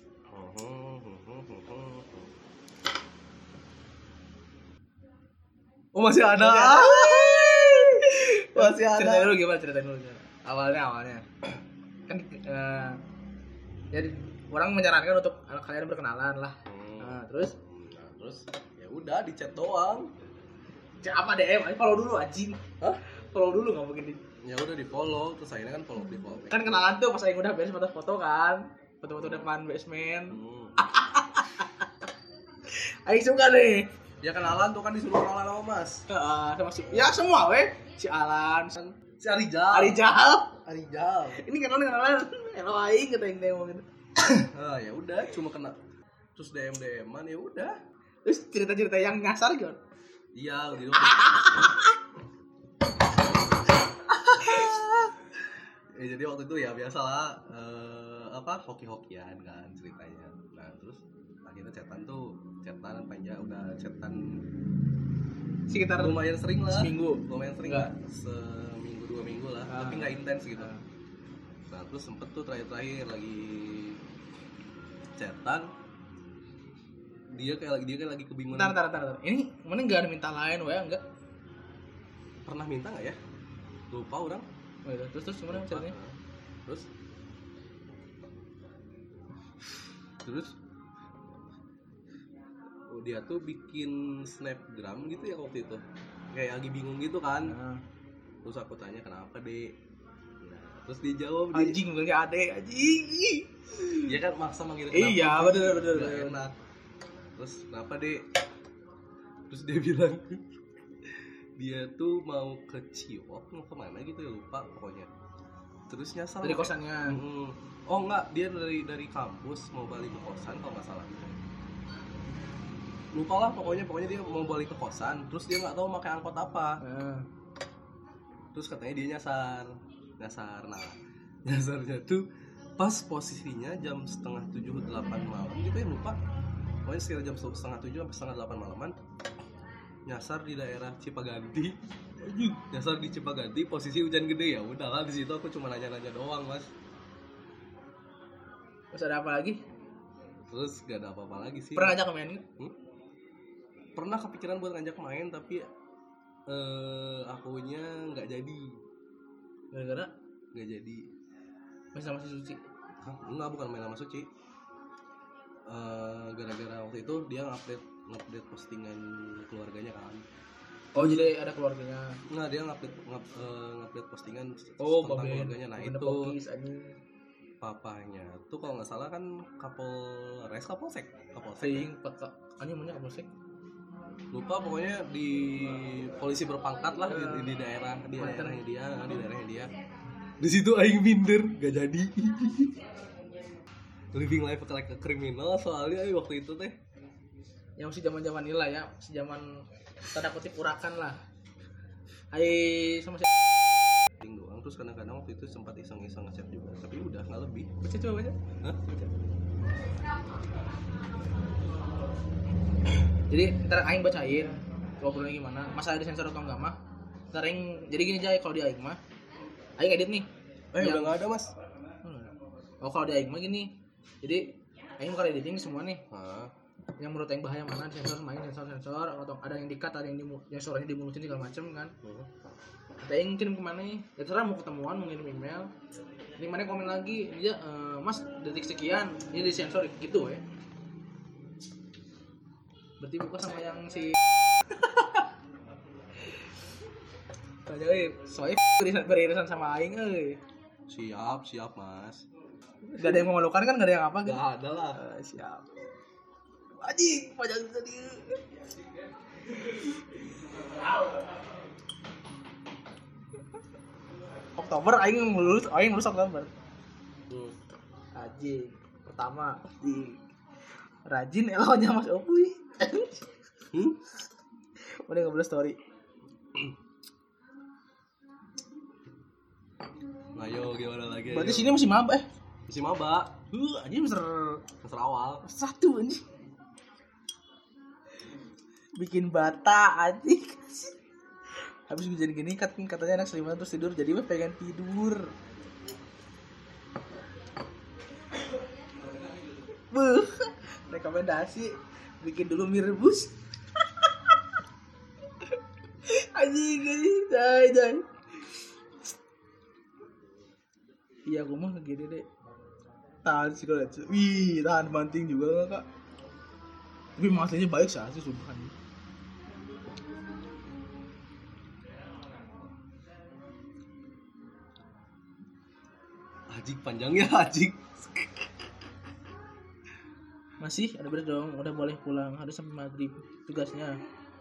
Oh, masih ada. Masih ada. Ceritain dulu gimana, ceritain dulu gimana. Awalnya awalnya. Kan eh, jadi orang menyarankan untuk kalian berkenalan lah. Hmm. Nah, terus Nah, terus ya udah di chat doang. cek apa D M? Ayo follow dulu anjing. Hah? Follow dulu enggak mungkin. Ya udah di follow, terus akhirnya kan follow di follow. Kan kenalan tuh pas aing udah beres foto-foto kan. Foto-foto depan basement. Hmm. Aing suka nih. Ya kenalan tuh kan disuruh kenalan sama Mas. Heeh, sama si ya semua weh. Si Alan, Si Arijal. Arijal. Arijal. Ini kenalan kenalan. Hello aing kata aing teh ngomong gitu. Ah, ya udah cuma kena terus D M D M-an ya udah. Terus cerita-cerita yang nyasar gitu. Iya, gitu. Ya jadi waktu itu ya biasalah eh, apa hoki-hokian kan ceritanya. Nah, terus akhirnya chatan tuh, chatan panjang udah chatan Sekitar lumayan sering lah. seminggu. Lumayan sering Enggak. lah. Seminggu dua minggu lah, Ah. tapi nggak intens gitu. Ah. Nah, terus sempet tuh terakhir-terakhir lagi chatan dia kayak lagi dia kayak lagi kebingungan. Bentar, bentar, bentar, bentar. Ini mana enggak ada minta lain weh enggak? Pernah minta nggak ya? Lupa orang. Oh, iya. Terus terus gimana ceritanya? Terus terus oh, dia tuh bikin snapgram gitu ya waktu itu, kayak lagi bingung gitu kan. Nah, Terus aku tanya kenapa dek. Nah, Terus dia jawab dia, Anjing manggilnya Ade anjing. dia kan maksa manggil Iya, kenapa, bener, bener, nggak bener. enak. Terus kenapa dek? Terus dia bilang dia tuh mau ke Ciwok, mau kemana gitu ya, lupa pokoknya. Terus nyasar Dari kosannya. Mm-mm. Oh enggak, dia dari dari kampus mau balik ke kosan kalau nggak salah. Lupa lah pokoknya, pokoknya dia mau balik ke kosan. Terus dia nggak tahu pakai angkot apa. Nah, Terus katanya dia nyasar, nyasar. Nah, nyasarnya tuh pas posisinya jam setengah tujuh delapan malam gitu ya, lupa. Pokoknya sekitar jam setengah tujuh sampai setengah delapan malaman. Nyasar di daerah Cipaganti. Nyasar di Cipaganti, posisi hujan gede ya. Udah lah di situ aku cuma nanya-nanya doang mas. terus ada apa lagi? Terus gak ada apa-apa lagi sih. Pernah ngajak main nggak? Hmm? Pernah kepikiran buat ngajak main tapi eh, akunya nggak jadi, Gara-gara nggak jadi. main sama si Suci. Hah? Enggak, bukan main sama Suci. Eh, gara-gara waktu itu dia ngupdate ngupdate postingan keluarganya kan. Oh jadi ada keluarganya. Nggak, dia ngupdate ngup- eh, ngupdate postingan Oh tentang babe. keluarganya. Nah Bener itu pokis, anjing. papanya tuh kalau nggak salah kan Kapolres, Kapolsek, Kapolsek. Ting, peta. Anjing namanya apa sih? Lupa pokoknya di polisi berpangkat lah di, di, di daerah di Mantan. daerahnya dia, di daerahnya dia. Di situ aing minder, gak jadi. Living life like a criminal soalnya eh, waktu itu teh. Yang masih zaman-zaman inilah ya, masih zaman tanda kutip urakan lah. Hai sama si Ting doang, terus kadang-kadang waktu itu sempat iseng-iseng ngechat juga, tapi udah nggak lebih. baca coba baca. Hah? Jadi ntar aing bacain ngobrolnya gimana, masalah disensor atau enggak mah. Ntar aing jadi gini Jay, kalau di aing mah aing edit nih. Eh Yang- udah nggak ada mas. Oh kalau di aing mah gini. Jadi aing bakal editing semua nih. Hah? Yang menurut aing bahaya mana, sensor main sensor sensor atau ada yang di-cut, ada yang di yang suaranya dimulutin segala macem kan. Hmm. Kata aing kirim kemana nih? Ya terserah mau ketemuan, mau ngirim email. Ini mana komen lagi, dia eh, mas detik sekian, ini disensor gitu ya. Berarti buka sama yang si Tanya euy, soalnya beririsan, beririsan sama aing euy. Siap, siap mas. Gak ada yang memalukan kan, gak ada yang apa gitu. Gak ada lah. Eh, siap. Anjing, panjang tadi. Oktober aing lulus, aing lulus Oktober. Hmm. Anjing. Pertama di rajin elonya Mas Opui. Hmm? Udah ngobrol story. Ayo gimana lagi? Berarti ayo. sini masih maba eh. Masih maba. Uh, anjing semester Semester awal. satu anjing. Bikin bata anjing. Habis hujan gini kan katanya anak selimut terus tidur, jadi mah pengen tidur. Buh, rekomendasi bikin dulu mie rebus. Anjing anjing, jai jai. Iya, aku mah gini deh. Tahan sih kalau lihat. Wih, tahan banting juga nggak kak? Tapi masanya baik sih, asli sumpah. Ajik panjang ya ajik. Masih ada beres dong, udah boleh pulang, harus sampai maghrib tugasnya.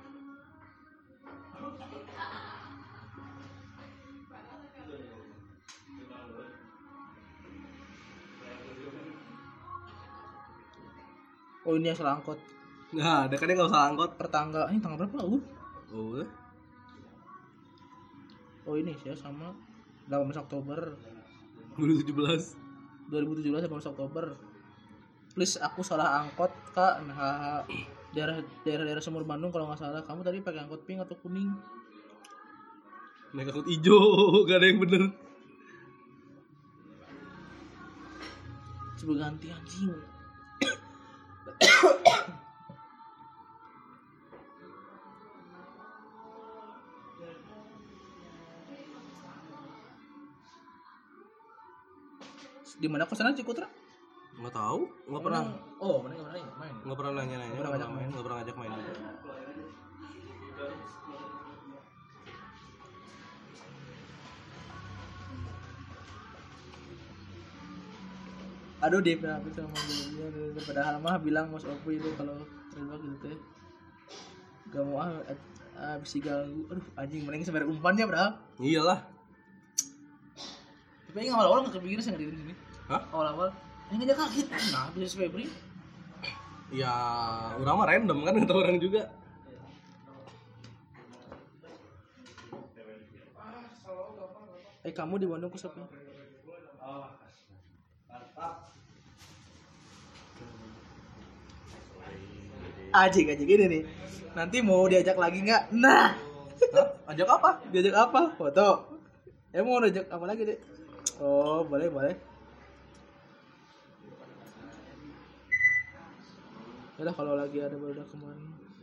Oh ini yang salah angkot Nah, dekatnya nggak usah angkot. per tanggal, ini tanggal berapa? Uh. Oh, eh. Oh ini saya sama delapan belas Oktober dua ribu tujuh belas. dua ribu tujuh belas delapan belas Oktober. Please aku salah angkot kak. Nah, daerah daerah daerah Sumur Bandung kalau nggak salah. Kamu tadi pakai angkot pink atau kuning? Naik angkot hijau, gak ada yang bener. Coba ganti anjing. Di mana kosan Cikutra? Nggak tahu, nggak pernah, Oh, mana kemana ya? Main. nggak pernah nanya-nanya, Nggak pernah nggak ngajak pernah main, main. nggak pernah ngajak main juga. Aduh dia pernah habis sama dia padahal mah bilang Mas Opo itu kalau terima gitu teh gak mau ah habis ganggu. Aduh anjing mending sebenarnya umpannya berapa? Iyalah. Tapi yang awal-awal gak kepikiran sih ngadirin gini. Hah? Awal-awal yang aja kaget. Nah, bisa Febri. Ya, orang mah random kan kata orang juga. Eh kamu di Bandung ke siapa? Aji aji gini nih. Nanti mau diajak lagi nggak? Nah, Hah? Ajak apa? diajak apa? Foto. Eh mau diajak apa lagi deh? Oh boleh boleh. Udah kalau lagi ada baru kemarin.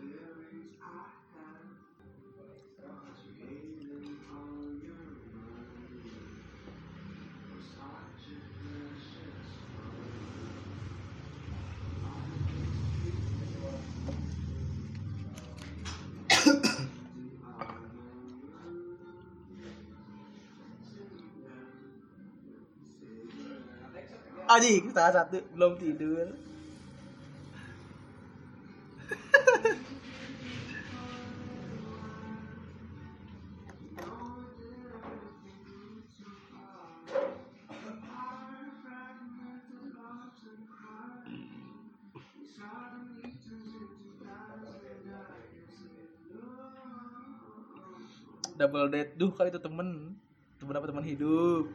Aji, setengah satu belum tidur. Double date, duh kali itu temen, temen apa teman hidup.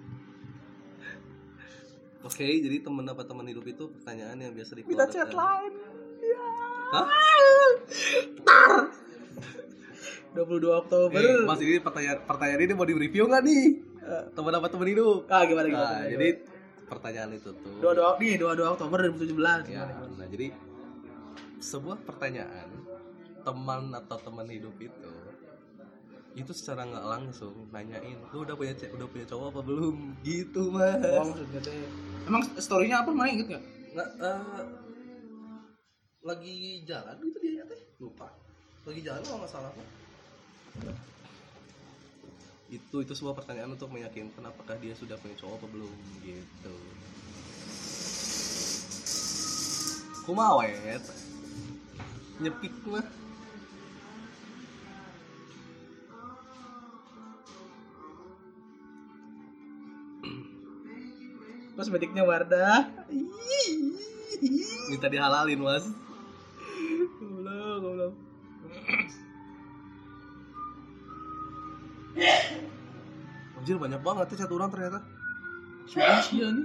Oke, jadi teman apa teman hidup itu pertanyaan yang biasa Kita dikeluarkan. chat lain. Ya. Hah? Tar. dua puluh dua Oktober. Eh, Mas ini pertanyaan pertanyaan ini mau di review nggak nih? Teman apa teman hidup? Ah gimana gimana? Nah, gimana, jadi pertanyaan itu tuh. dua dua nih dua puluh dua Oktober dua ribu tujuh belas. Ya, nah jadi sebuah pertanyaan teman atau teman hidup itu itu secara nggak langsung nanyain lu udah punya ce- udah punya cowok apa belum gitu mas. Oh, maksudnya teh. Emang story-nya apa main inget enggak? Nggak, eh, lagi jalan gitu dia teh lupa lagi jalan kalau nggak salah apa itu itu sebuah pertanyaan untuk meyakinkan apakah dia sudah punya cowok apa belum gitu. Kumaha wet nyepik mah. Kosmetiknya Wardah. Minta dihalalin mas. Goblok, goblok. Anjir banyak banget ya satu orang ternyata. Sudah sih ya nih.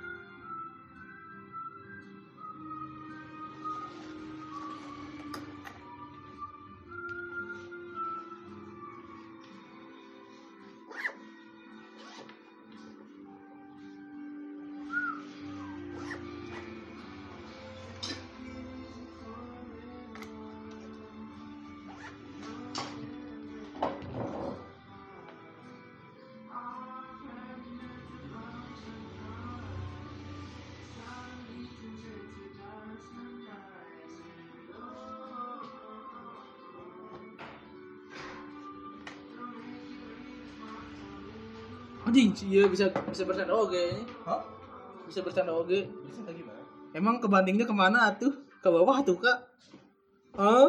Anjing, iya bisa bisa bercanda oge ini. Hah? Bisa bercanda oge. Bisa lagi mana? Emang kebantingnya kemana atuh? Ke bawah atuh kak? Ah,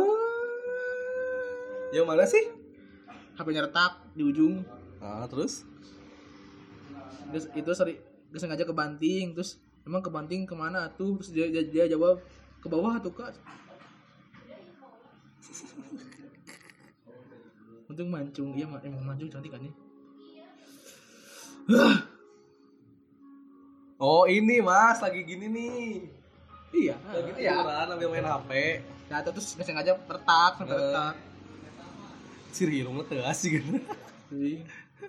Yang mana sih? H P-nya retak di ujung. Nah terus? Terus itu seri, gak sengaja kebanting. Terus emang kebanting kemana atuh? Terus dia, dia, dia jawab ke bawah atuh kak. Untung mancung, iya emang mancung cantik kan ya. Oh ini mas lagi gini nih. Iya, Lagi iya. tiduran sambil main H P. Nah, itu terus gak sengaja retak, sampai Eh. retak. Si Rirung lah tegas sih gitu. Jadi,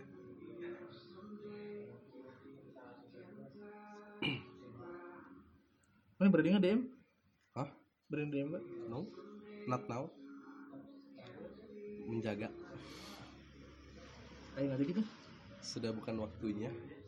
mana berani nggak D M? Hah? Berani D M nggak? No? Not now. Menjaga. Ayo nanti kita. Sudah bukan waktunya.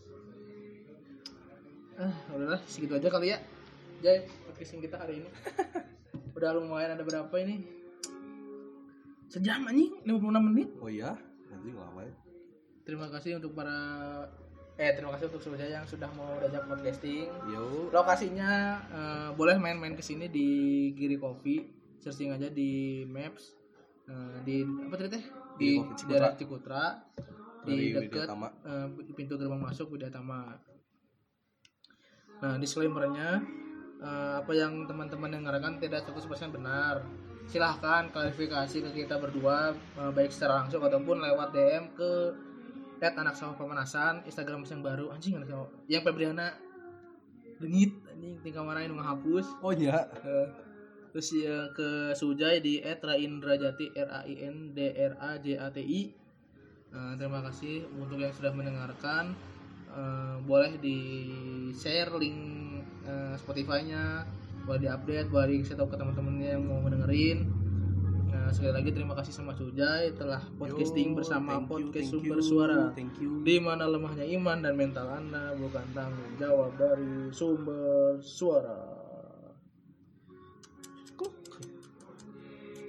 Ah, udahlah segitu aja kali ya. Jay, podcasting kita hari ini. Udah lumayan ada berapa ini? Sejam anjing, lima puluh enam menit. Oh iya? Nanti lama ya. Terima kasih untuk para Eh terima kasih untuk Sujai yang sudah mau diajak podcasting. Yo. Lokasinya eh, boleh main-main ke sini di Giri Coffee, searching aja di Maps. Eh, di apa tadi teh? Di Giri Coffee Cikutra. daerah Cikutra di Dari dekat Widyatama. eh, pintu gerbang masuk Widyatama. Nah, disclaimer-nya eh, apa yang teman-teman dengarkan tidak seratus persen benar. Silahkan klarifikasi ke kita berdua eh, baik secara langsung ataupun lewat D M ke at anak sawah pemanasan, Instagram yang baru anjing anak sawah yang Febriana dengit anjing tinggal marahin ngehapus. Oh iya. Eh, terus ya ke Sujai di at raindrajati r a i n d r a j a t i. Eh, terima kasih untuk yang sudah mendengarkan. Eh, boleh di share link eh, Spotify-nya, boleh di-update, boleh di-share ke teman-temannya yang mau mendengerin. Nah, sekali lagi terima kasih sama Sujai telah podcasting Yo, bersama thank you, podcast thank Sumber you, Suara. Thank you. Di mana lemahnya iman dan mental Anda bukan tanggung jawab dari Sumber Suara.